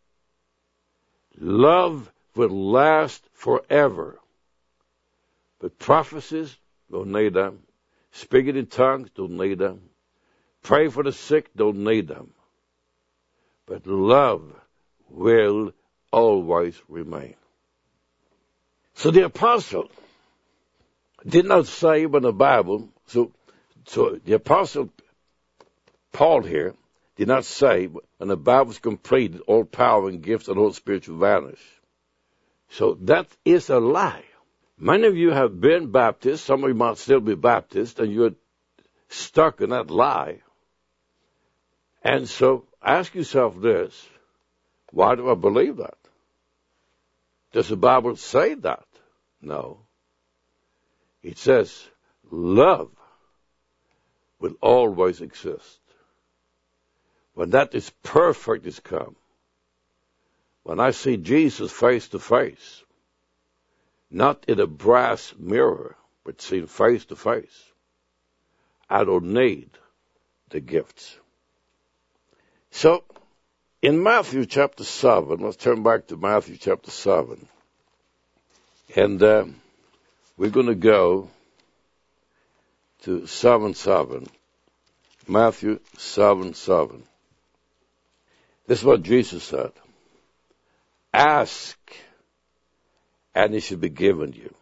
Love will last forever. But prophecies, don't need them. Speaking in tongues, don't need them. Pray for the sick, don't need them. But love will always remain. So the apostle did not say when the Bible, so the apostle Paul here did not say when the Bible was completed, all power and gifts and all spiritual vanish. So that is a lie. Many of you have been Baptist, some of you might still be Baptist, and you're stuck in that lie. And so ask yourself this, why do I believe that? Does the Bible say that? No. It says love will always exist. When that is perfect is come, when I see Jesus face to face, not in a brass mirror, but seen face to face, I don't need the gifts. So, in Matthew chapter 7, let's turn back to Matthew chapter 7, and we're going to go to 7:7. Matthew 7:7. This is what Jesus said. Ask, and it shall be given you.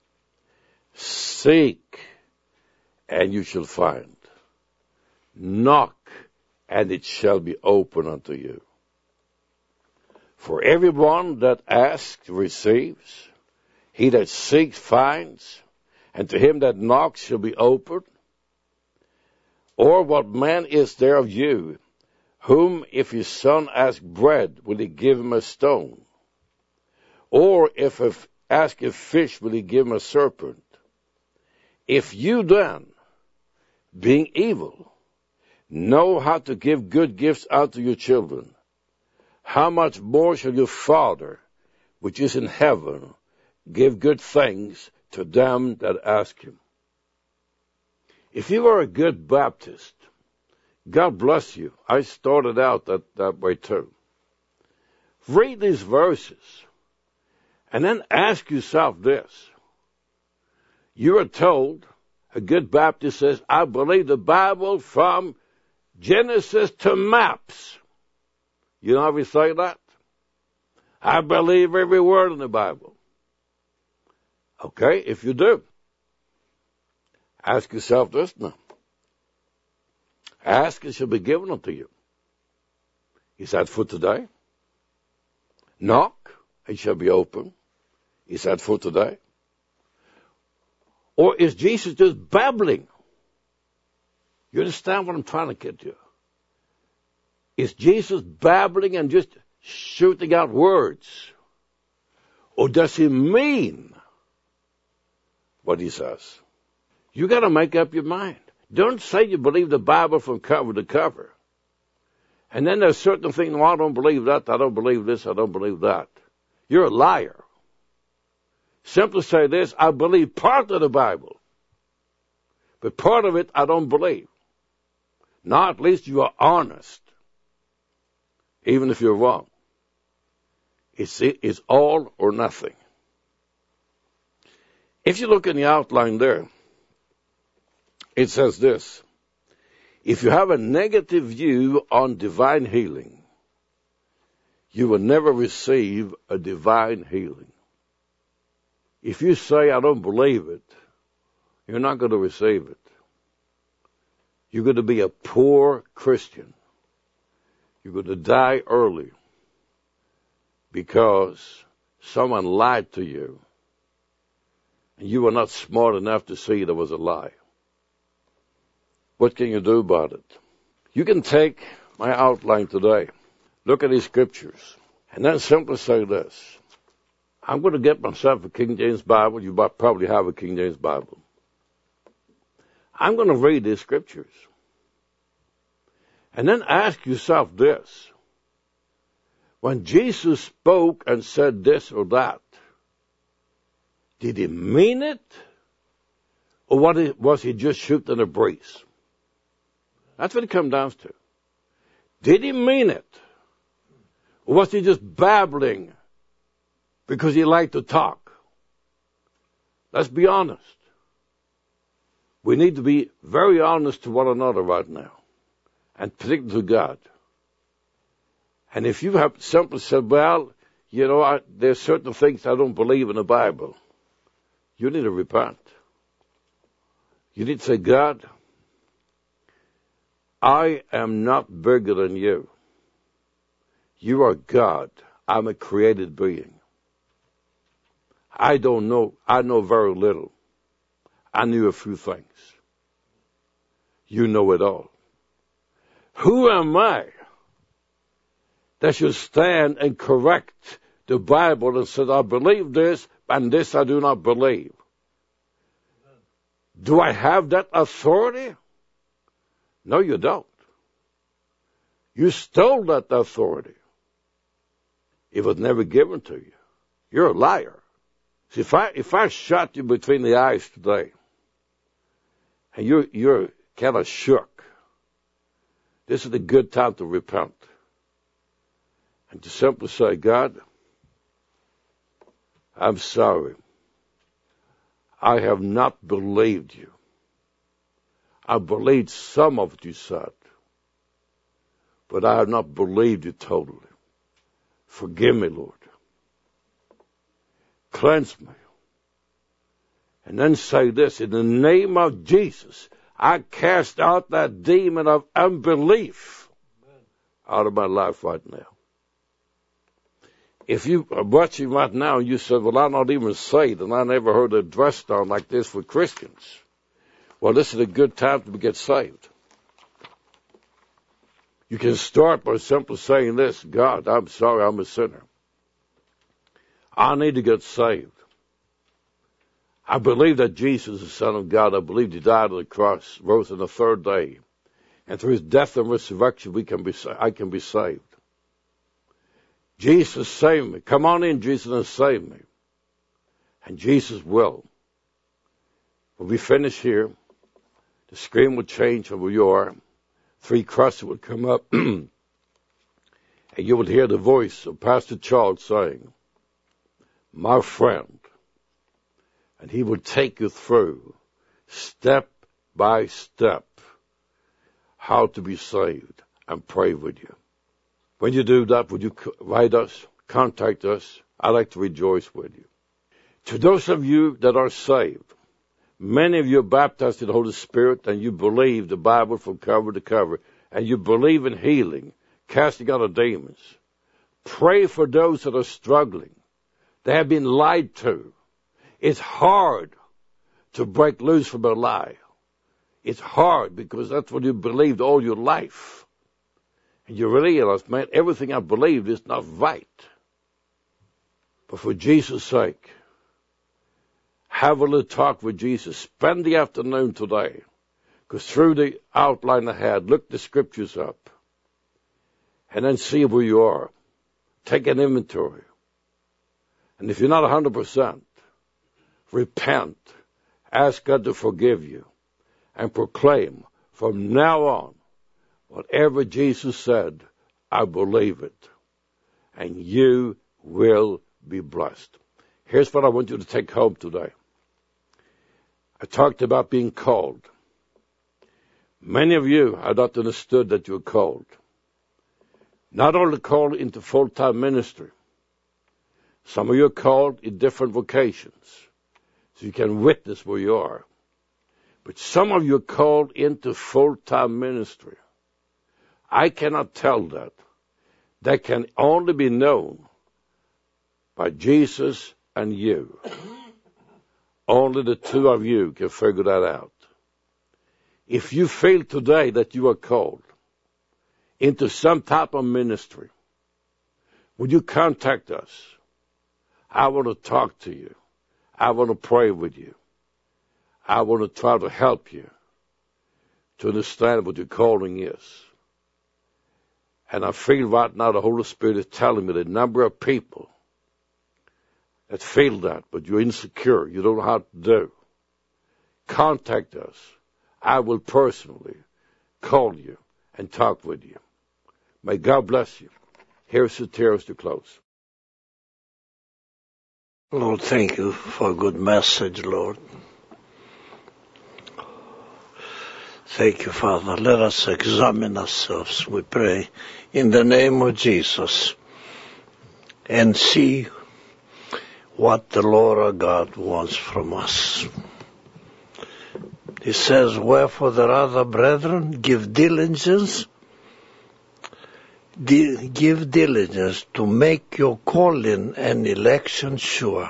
Seek, and you shall find. Knock, and it shall be open unto you. For everyone that asks receives, he that seeks finds, and to him that knocks shall be opened. Or what man is there of you, Whom, if his son ask bread, will he give him a stone? Or if ask a fish, will he give him a serpent? If you then, being evil, know how to give good gifts unto your children, how much more shall your Father, which is in heaven, give good things to them that ask him? If you are a good Baptist, God bless you. I started out that way too. Read these verses and then ask yourself this. You are told, a good Baptist says, I believe the Bible from Genesis to maps. You know how we say that? I believe every word in the Bible. Okay, if you do, ask yourself this now. Ask, it shall be given unto you. Is that for today? Knock, it shall be open. Is that for today? Or is Jesus just babbling? You understand what I'm trying to get to? Is Jesus babbling and just shooting out words? Or does he mean what he says? You got to make up your mind. Don't say you believe the Bible from cover to cover. And then there's certain things, well, I don't believe that, I don't believe this, I don't believe that. You're a liar. Simply say this, I believe part of the Bible, but part of it I don't believe. Now at least you are honest, even if you're wrong. It's all or nothing. If you look in the outline there, it says this, if you have a negative view on divine healing, you will never receive a divine healing. If you say, I don't believe it, you're not going to receive it. You're going to be a poor Christian. You're going to die early because someone lied to you and you were not smart enough to see there was a lie. What can you do about it? You can take my outline today, look at these scriptures, and then simply say this. I'm going to get myself a King James Bible. You probably have a King James Bible. I'm going to read these scriptures. And then ask yourself this. When Jesus spoke and said this or that, did he mean it? Or was he just shooting a breeze? That's what it comes down to. Did he mean it? Or was he just babbling because he liked to talk? Let's be honest. We need to be very honest to one another right now, and particularly to God. And if you have simply said, well, you know, there's certain things I don't believe in the Bible, you need to repent. You need to say, God, I am not bigger than you. You are God. I'm a created being. I don't know. I know very little. I knew a few things. You know it all. Who am I that should stand and correct the Bible and say, I believe this, and this I do not believe? Do I have that authority? No, you don't. You stole that authority. It was never given to you. You're a liar. See, if I shot you between the eyes today, and you're kind of shook, this is a good time to repent. And to simply say, God, I'm sorry. I have not believed you. I believed some of what you said, but I have not believed you totally. Forgive me, Lord. Cleanse me. And then say this, in the name of Jesus, I cast out that demon of unbelief out of my life right now. If you are watching right now and you said, well, I'm not even saved, and I never heard a dress down like this for Christians. Well, this is a good time to get saved. You can start by simply saying this: God, I'm sorry, I'm a sinner. I need to get saved. I believe that Jesus is the Son of God. I believe He died on the cross, rose on the third day. And through His death and resurrection, I can be saved. Jesus, save me. Come on in, Jesus, and save me. And Jesus will. When we finish here, the screen will change from where you are. 3 crosses will come up. And you will hear the voice of Pastor Charles saying, my friend. And he will take you through, step by step, how to be saved and pray with you. When you do that, would you write us, contact us? I'd like to rejoice with you. To those of you that are saved, many of you are baptized in the Holy Spirit, and you believe the Bible from cover to cover, and you believe in healing, casting out of demons. Pray for those that are struggling. They have been lied to. It's hard to break loose from a lie. It's hard because that's what you believed all your life. And you realize, man, everything I believed is not right. But for Jesus' sake, have a little talk with Jesus. Spend the afternoon today. Because through the outline ahead, look the scriptures up. And then see where you are. Take an inventory. And if you're not 100%, repent. Ask God to forgive you. And proclaim from now on, whatever Jesus said, I believe it. And you will be blessed. Here's what I want you to take home today. I talked about being called. Many of you have not understood that you're called. Not only called into full-time ministry. Some of you are called in different vocations. So you can witness where you are. But some of you are called into full-time ministry. I cannot tell that. That can only be known by Jesus and you. Only the two of you can figure that out. If you feel today that you are called into some type of ministry, would you contact us? I want to talk to you. I want to pray with you. I want to try to help you to understand what your calling is. And I feel right now the Holy Spirit is telling me the number of people that feel that, but you're insecure. You don't know how to do. Contact us. I will personally call you and talk with you. May God bless you. Here's the tears to close. Lord, thank you for a good message, Lord. Thank you, Father. Let us examine ourselves, we pray, in the name of Jesus, and see what the Lord our God wants from us. He says, wherefore the other brethren, give diligence to make your calling and election sure.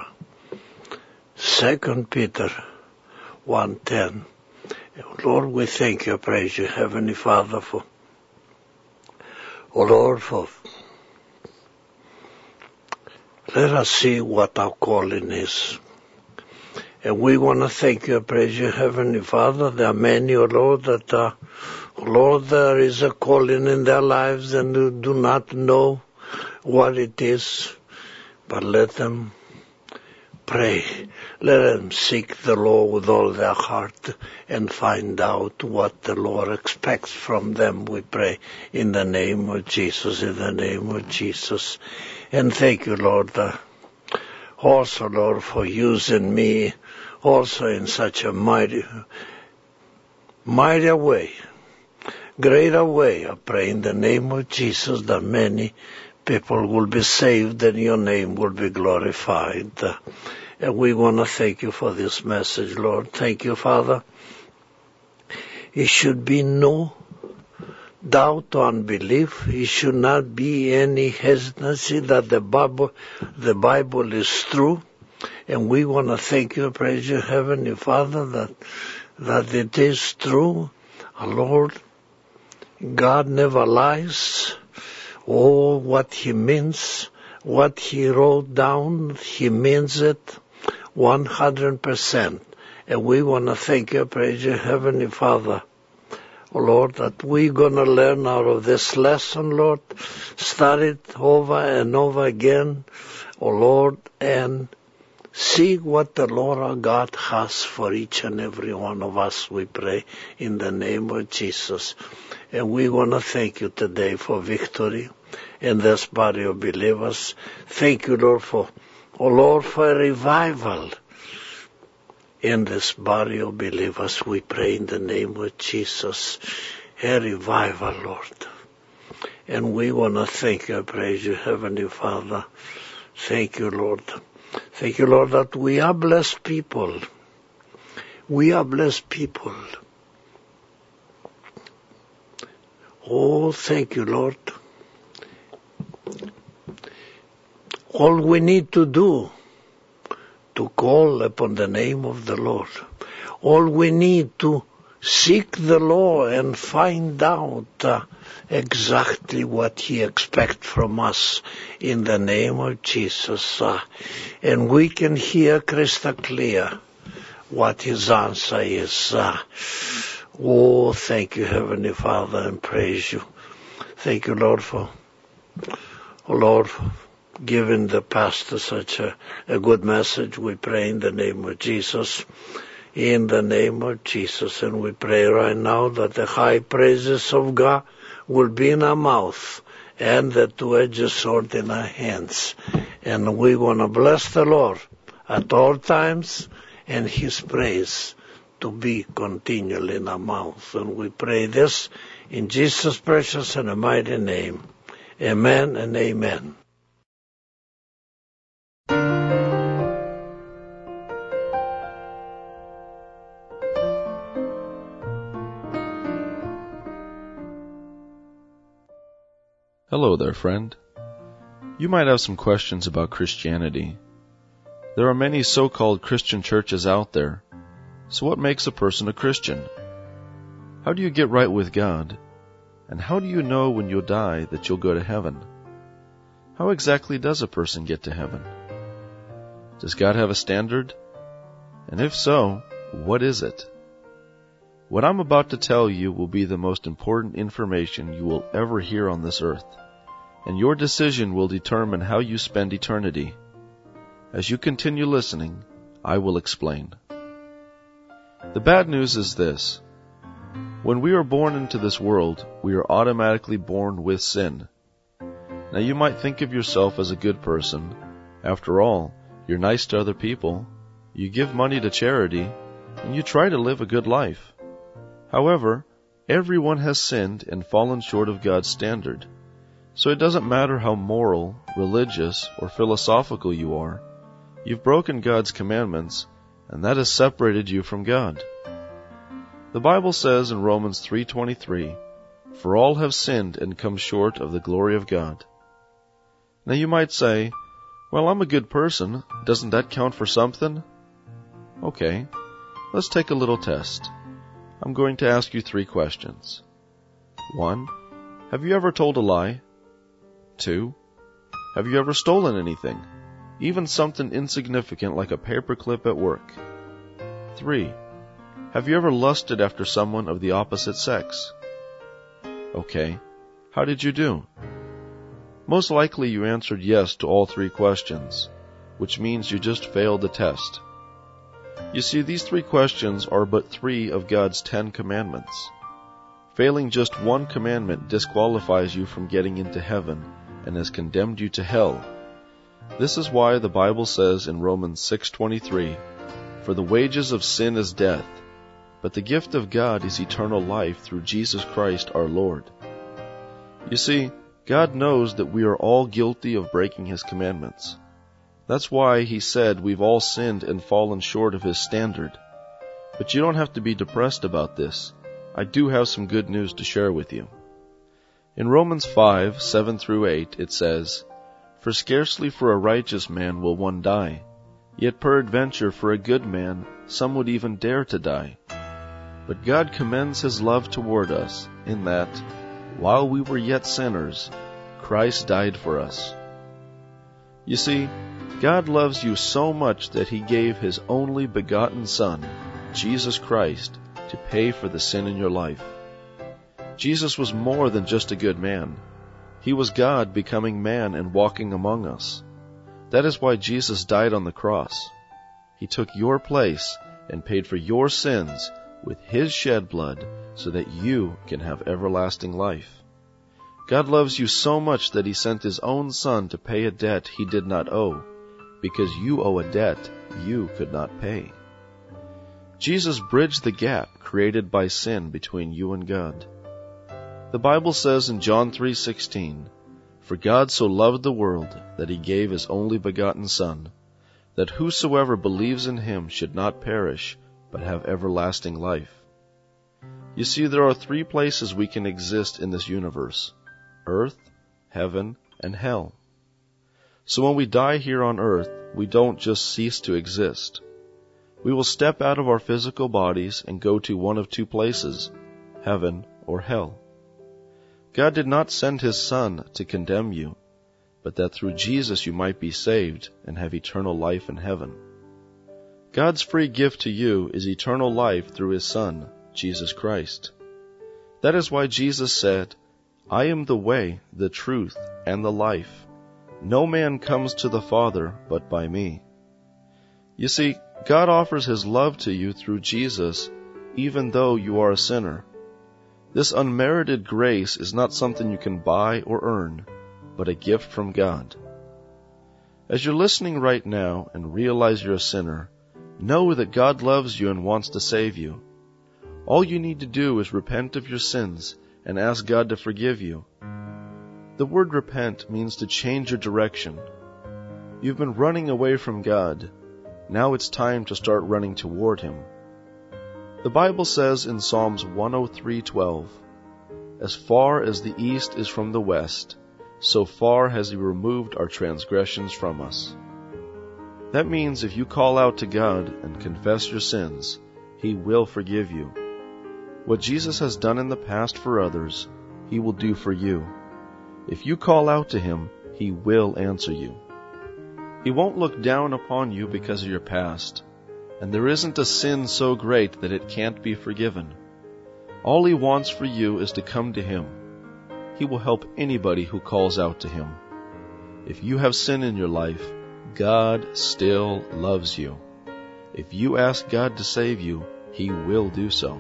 2 Peter 1:10. Lord, we thank you, praise you, Heavenly Father, for let us see what our calling is. And we want to thank you, praise you, Heavenly Father. There are many, Lord, there is a calling in their lives and who do not know what it is. But let them pray. Let them seek the Lord with all their heart and find out what the Lord expects from them, we pray, in the name of Jesus, in the name of Jesus. And thank you, Lord, also, Lord, for using me also in such a mighty way, greater way. I pray in the name of Jesus that many people will be saved and your name will be glorified. And we want to thank you for this message, Lord. Thank you, Father. It should be no doubt or unbelief. It should not be any hesitancy that the Bible is true. And we want to thank you, praise you, Heavenly Father, that it is true. Lord, God never lies. Oh, what He means, what He wrote down, He means it 100%. And we want to thank you, praise you, Heavenly Father, oh Lord, that we're going to learn out of this lesson, Lord. Start it over and over again, oh Lord, and see what the Lord our God has for each and every one of us, we pray, in the name of Jesus. And we want to thank you today for victory in this body of believers. Thank you, Lord, for a revival in this body of believers. We pray in the name of Jesus. A revival, Lord. And we want to thank you, praise you, Heavenly Father. Thank you, Lord. Thank you, Lord, that we are blessed people. We are blessed people. Oh, thank you, Lord. All we need to do to call upon the name of the Lord. All we need to seek the Lord and find out exactly what He expects from us in the name of Jesus. And we can hear crystal clear what His answer is. Oh, thank you, Heavenly Father, and praise you. Thank you, Lord, for giving the pastor such a good message. We pray in the name of Jesus. In the name of Jesus. And we pray right now that the high praises of God will be in our mouth and the two-edged sword in our hands. And we want to bless the Lord at all times, and His praise to be continually in our mouth. And we pray this in Jesus' precious and mighty name. Amen and amen. Hello there, friend. You might have some questions about Christianity. There are many so-called Christian churches out there. So what makes a person a Christian? How do you get right with God? And how do you know when you'll die that you'll go to heaven? How exactly does a person get to heaven? Does God have a standard? And if so, what is it? What I'm about to tell you will be the most important information you will ever hear on this earth, and your decision will determine how you spend eternity. As you continue listening, I will explain. The bad news is this. When we are born into this world, we are automatically born with sin. Now you might think of yourself as a good person. After all, you're nice to other people, you give money to charity, and you try to live a good life. However, everyone has sinned and fallen short of God's standard. So it doesn't matter how moral, religious, or philosophical you are. You've broken God's commandments, and that has separated you from God. The Bible says in Romans 3:23, "For all have sinned and come short of the glory of God." Now you might say, "Well, I'm a good person. Doesn't that count for something?" Okay, let's take a little test. I'm going to ask you 3 questions. 1. Have you ever told a lie? 2. Have you ever stolen anything? Even something insignificant like a paperclip at work? 3. Have you ever lusted after someone of the opposite sex? Okay, how did you do? Most likely you answered yes to all 3 questions, which means you just failed the test. You see, these 3 questions are but 3 of God's 10 commandments. Failing just one commandment disqualifies you from getting into heaven and has condemned you to hell. This is why the Bible says in Romans 6:23, "For the wages of sin is death, but the gift of God is eternal life through Jesus Christ our Lord." You see, God knows that we are all guilty of breaking His commandments. That's why He said we've all sinned and fallen short of His standard. But you don't have to be depressed about this. I do have some good news to share with you. In Romans 5:7-8, it says, "For scarcely for a righteous man will one die, yet peradventure for a good man some would even dare to die. But God commends His love toward us, in that, While we were yet sinners, Christ died for us. You see, God loves you so much that He gave His only begotten Son, Jesus Christ, to pay for the sin in your life. Jesus was more than just a good man. He was God becoming man and walking among us. That is why Jesus died on the cross. He took your place and paid for your sins with His shed blood so that you can have everlasting life. God loves you so much that He sent His own Son to pay a debt He did not owe, because you owe a debt you could not pay. Jesus bridged the gap created by sin between you and God. The Bible says in John 3:16, "For God so loved the world that He gave His only begotten Son, that whosoever believes in Him should not perish, but have everlasting life." You see, there are 3 places we can exist in this universe: earth, heaven, and hell. So when we die here on earth, we don't just cease to exist. We will step out of our physical bodies and go to one of 2 places, heaven or hell. God did not send His Son to condemn you, but that through Jesus you might be saved and have eternal life in heaven. God's free gift to you is eternal life through His Son, Jesus Christ. That is why Jesus said, "I am the way, the truth, and the life. No man comes to the Father but by me." You see, God offers His love to you through Jesus, even though you are a sinner. This unmerited grace is not something you can buy or earn, but a gift from God. As you're listening right now and realize you're a sinner, know that God loves you and wants to save you. All you need to do is repent of your sins and ask God to forgive you. The word repent means to change your direction. You've been running away from God. Now it's time to start running toward Him. The Bible says in Psalms 103:12, "As far as the east is from the west, so far has He removed our transgressions from us." That means if you call out to God and confess your sins, He will forgive you. What Jesus has done in the past for others, He will do for you. If you call out to Him, He will answer you. He won't look down upon you because of your past, and there isn't a sin so great that it can't be forgiven. All He wants for you is to come to Him. He will help anybody who calls out to Him. If you have sin in your life, God still loves you. If you ask God to save you, He will do so.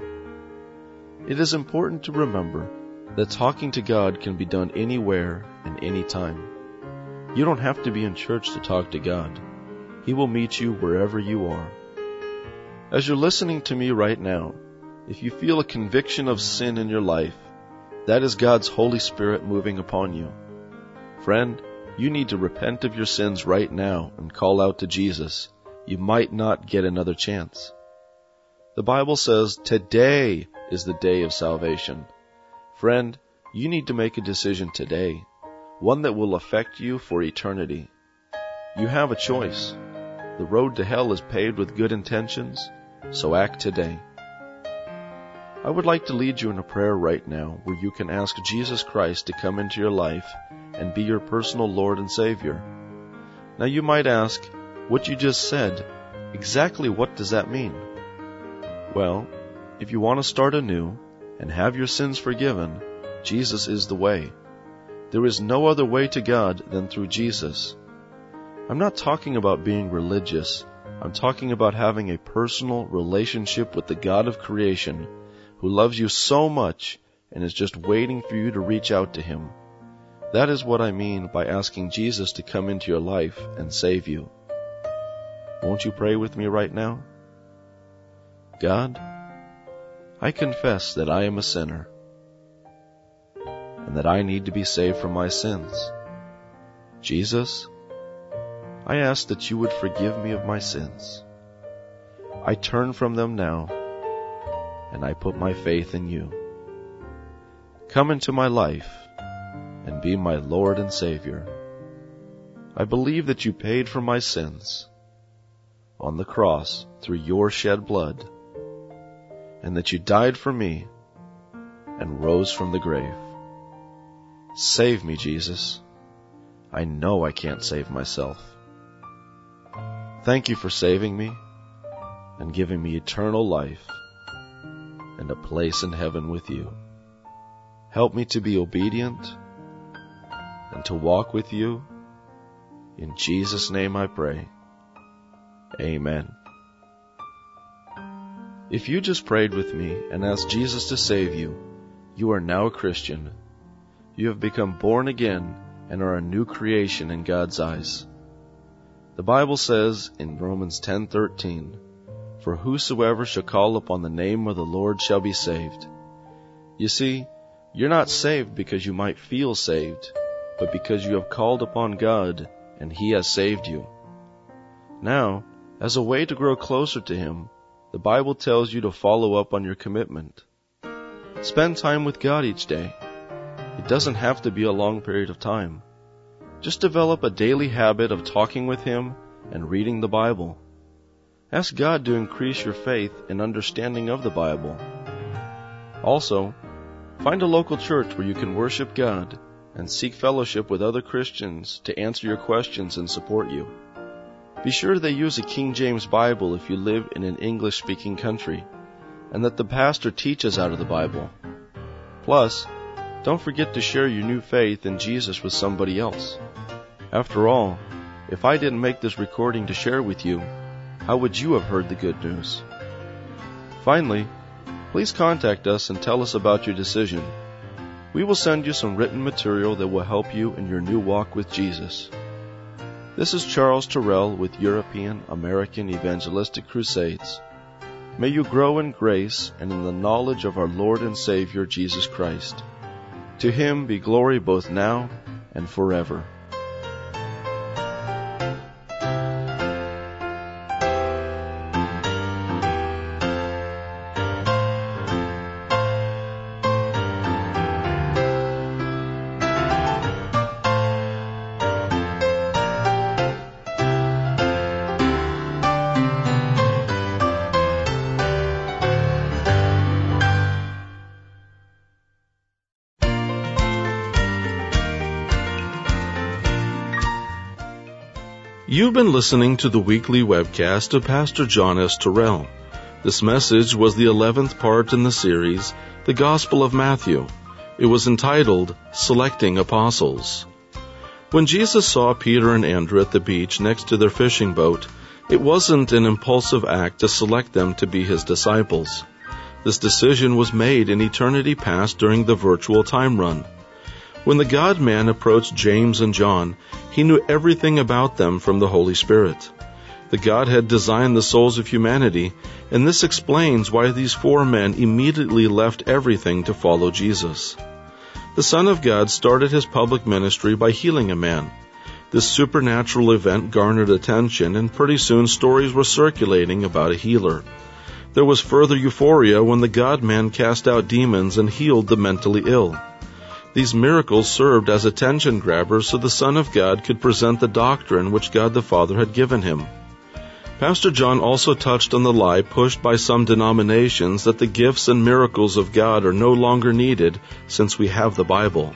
It is important to remember that talking to God can be done anywhere and anytime. You don't have to be in church to talk to God. He will meet you wherever you are. As you're listening to me right now, if you feel a conviction of sin in your life, that is God's Holy Spirit moving upon you. Friend, you need to repent of your sins right now and call out to Jesus. You might not get another chance. The Bible says today is the day of salvation. Friend, you need to make a decision today, one that will affect you for eternity. You have a choice. The road to hell is paved with good intentions, so act today. I would like to lead you in a prayer right now where you can ask Jesus Christ to come into your life and be your personal Lord and Savior. Now you might ask, what you just said, exactly what does that mean? Well, if you want to start anew and have your sins forgiven, Jesus is the way. There is no other way to God than through Jesus. I'm not talking about being religious. I'm talking about having a personal relationship with the God of creation who loves you so much and is just waiting for you to reach out to Him. That is what I mean by asking Jesus to come into your life and save you. Won't you pray with me right now? God, I confess that I am a sinner and that I need to be saved from my sins. Jesus, I ask that you would forgive me of my sins. I turn from them now, and I put my faith in you. Come into my life and be my Lord and Savior. I believe that you paid for my sins on the cross through your shed blood, and that you died for me and rose from the grave. Save me, Jesus. I know I can't save myself. Thank you for saving me and giving me eternal life and a place in heaven with you. Help me to be obedient and to walk with you. In Jesus' name I pray. Amen. If you just prayed with me and asked Jesus to save you, you are now a Christian. You have become born again and are a new creation in God's eyes. The Bible says in Romans 10:13, "For whosoever shall call upon the name of the Lord shall be saved." You see, you're not saved because you might feel saved, but because you have called upon God and He has saved you. Now, as a way to grow closer to Him, the Bible tells you to follow up on your commitment. Spend time with God each day. It doesn't have to be a long period of time. Just develop a daily habit of talking with Him and reading the Bible. Ask God to increase your faith and understanding of the Bible. Also, find a local church where you can worship God and seek fellowship with other Christians to answer your questions and support you. Be sure they use a King James Bible if you live in an English-speaking country, and that the pastor teaches out of the Bible. Plus, don't forget to share your new faith in Jesus with somebody else. After all, if I didn't make this recording to share with you, how would you have heard the good news? Finally, please contact us and tell us about your decision. We will send you some written material that will help you in your new walk with Jesus. This is Charles Terrell with European American Evangelistic Crusades. May you grow in grace and in the knowledge of our Lord and Savior Jesus Christ. To Him be glory both now and forever. You've been listening to the weekly webcast of Pastor John S. Terrell. This message was the 11th part in the series, The Gospel of Matthew. It was entitled, Selecting Apostles. When Jesus saw Peter and Andrew at the beach next to their fishing boat, it wasn't an impulsive act to select them to be His disciples. This decision was made in eternity past during the virtual time run. When the God-man approached James and John, He knew everything about them from the Holy Spirit. The Godhead designed the souls of humanity, and this explains why these four men immediately left everything to follow Jesus. The Son of God started His public ministry by healing a man. This supernatural event garnered attention, and pretty soon stories were circulating about a healer. There was further euphoria when the God-man cast out demons and healed the mentally ill. These miracles served as attention grabbers so the Son of God could present the doctrine which God the Father had given Him. Pastor John also touched on the lie pushed by some denominations that the gifts and miracles of God are no longer needed since we have the Bible.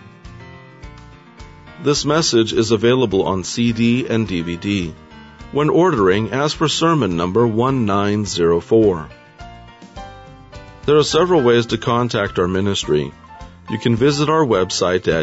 This message is available on CD and DVD. When ordering, ask for sermon number 1904. There are several ways to contact our ministry. You can visit our website at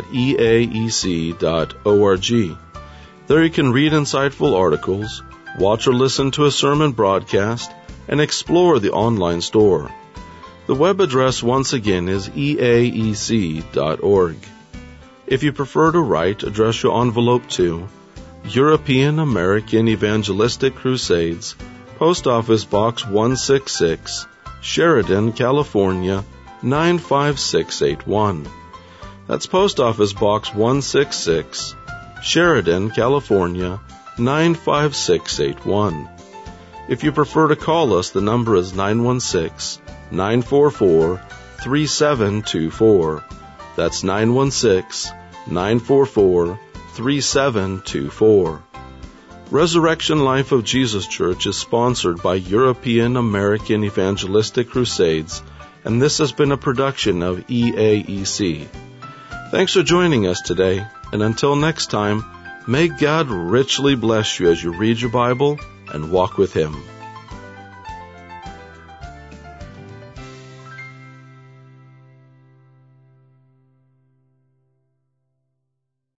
eaec.org. There you can read insightful articles, watch or listen to a sermon broadcast, and explore the online store. The web address once again is eaec.org. If you prefer to write, address your envelope to European American Evangelistic Crusades, Post Office Box 166, Sheridan, California, 95681. That's Post Office Box 166, Sheridan, California, 95681. If you prefer to call us, the number is 916-944-3724. That's 916-944-3724. Resurrection Life of Jesus Church is sponsored by European American Evangelistic Crusades, and this has been a production of EAEC. Thanks for joining us today, and until next time, may God richly bless you as you read your Bible and walk with Him.